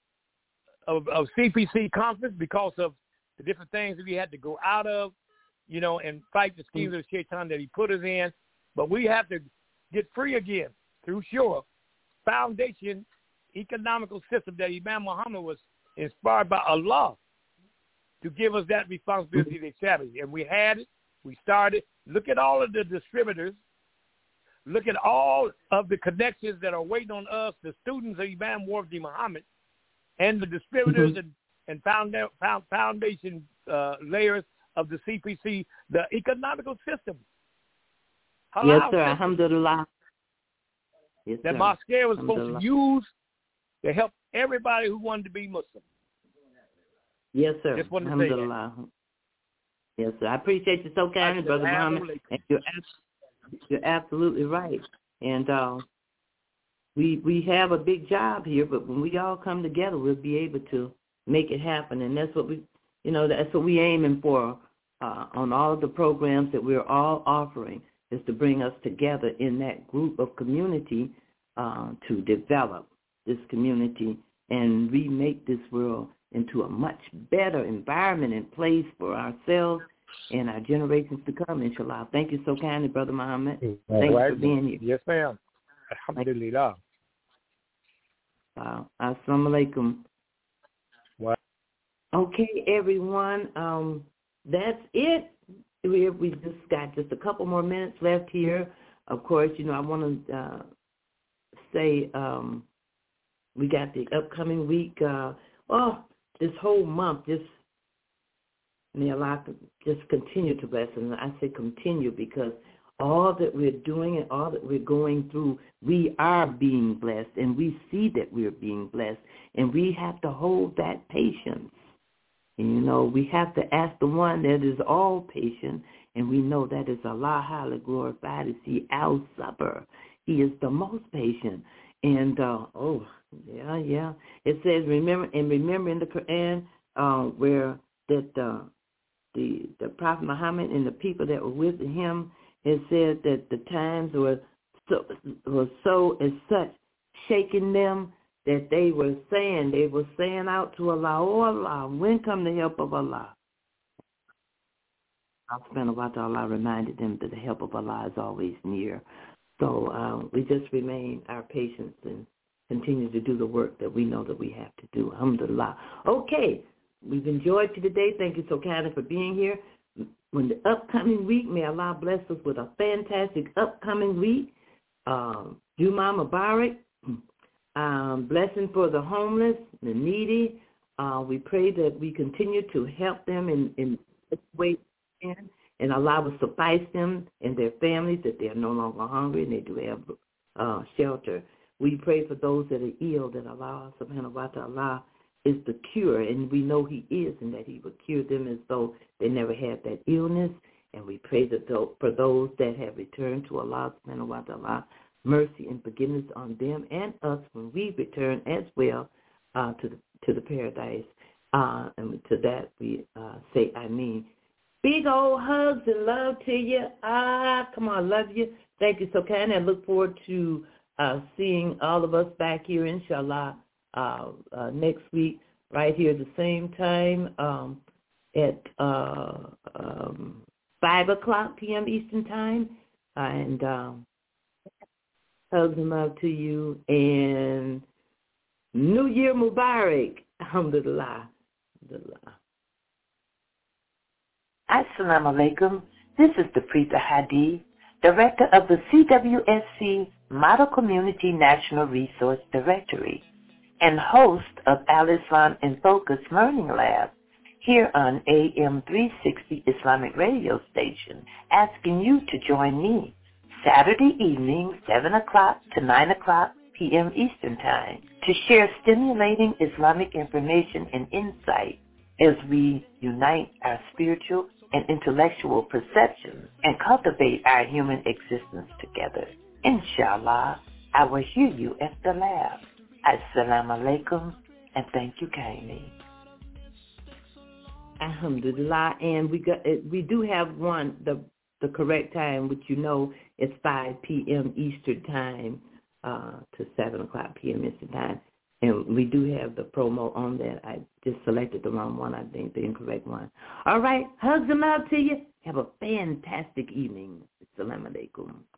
of, of C P C conference because of the different things that we had to go out of, you know, and fight the schemes mm-hmm. of Shaitan that he put us in. But we have to get free again through Shura, foundation, economical system that Imam Muhammad was inspired by Allah to give us that responsibility mm-hmm. to establish. And we had it. We started. Look at all of the distributors. Look at all of the connections that are waiting on us, the students of Imam Wafdi Muhammad, and the distributors mm-hmm. and, and found, found foundation uh, layers of the C P C, the economical system. Halal yes, sir. System. Alhamdulillah. Yes, that Moscow was supposed to use to help everybody who wanted to be Muslim. Yes, sir. Just wanted to Alhamdulillah. say that. Yes, sir. I appreciate you so kindly, Brother Muhammad. And you're, you're absolutely right. And uh, we we have a big job here, but when we all come together, we'll be able to make it happen. And that's what we, you know, that's what we're aiming for uh, on all of the programs that we're all offering, is to bring us together in that group of community uh, to develop this community and remake this world into a much better environment and place for ourselves and our generations to come, inshallah. Thank you so kindly, Brother Muhammad. All Thank right. you for being here. Yes, ma'am. Alhamdulillah. Wow. Assalamu alaikum. Wow. Okay, everyone. Um, that's it. We we just got just a couple more minutes left here. Of course, you know, I want to uh, say um, we got the upcoming week. Uh, oh, this whole month, just may Allah just continue to bless. And I say continue because all that we're doing and all that we're going through, we are being blessed, and we see that we're being blessed, and we have to hold that patience. And, you know, we have to ask the one that is all patient, and we know that is Allah, highly glorified, is He, Al-Sabr. He is the most patient. And, uh, oh, yeah, yeah. It says, remember, and remember in the Quran uh, where that uh, the, the Prophet Muhammad and the people that were with him, it said that the times were so, were so as such shaking them that they were saying, they were saying out to Allah, oh Allah, when come the help of Allah? Allah subhanahu wa ta'ala reminded them that the help of Allah is always near. So um, we just remain our patience and continue to do the work that we know that we have to do. Alhamdulillah. Okay, we've enjoyed you today. Thank you so kindly for being here. When the upcoming week, may Allah bless us with a fantastic upcoming week. Um, Juma Mubarak, um, blessing for the homeless, the needy. Uh, we pray that we continue to help them in, in the way we can, and Allah will suffice them and their families, that they are no longer hungry and they do have uh, shelter. We pray for those that are ill, that Allah subhanahu wa ta'ala is the cure, and we know He is, and that He would cure them as though they never had that illness. And we pray that for those that have returned to Allah subhanahu wa ta'ala, mercy and forgiveness on them and us when we return as well uh, to the to the paradise. Uh, and to that we uh, say Ameen. Big old hugs and love to you. Ah, come on, love you. Thank you so kindly. I look forward to uh, seeing all of us back here, inshallah, Uh, uh, next week, right here at the same time um, at uh, um, five o'clock p.m. Eastern Time. And um, hugs and love to you. And New Year Mubarak. Alhamdulillah. Alhamdulillah. Assalamu alaikum. This is the Preeta Hadi, Director of the C W S C Model Community National Resource Directory, and host of Al-Islam in Focus Learning Lab here on A M three sixty Islamic Radio Station, asking you to join me Saturday evening, seven o'clock to nine o'clock p.m. Eastern Time, to share stimulating Islamic information and insight as we unite our spiritual and intellectual perceptions and cultivate our human existence together. Inshallah, I will hear you at the lab. Assalamu alaikum, and thank you kindly. Alhamdulillah, and we got we do have one the the correct time, which you know is five p.m. Eastern Time uh, to seven o'clock p.m. Eastern Time, and we do have the promo on that. I just selected the wrong one, I think, the incorrect one. All right, hugs and love to you. Have a fantastic evening. Assalamu alaikum.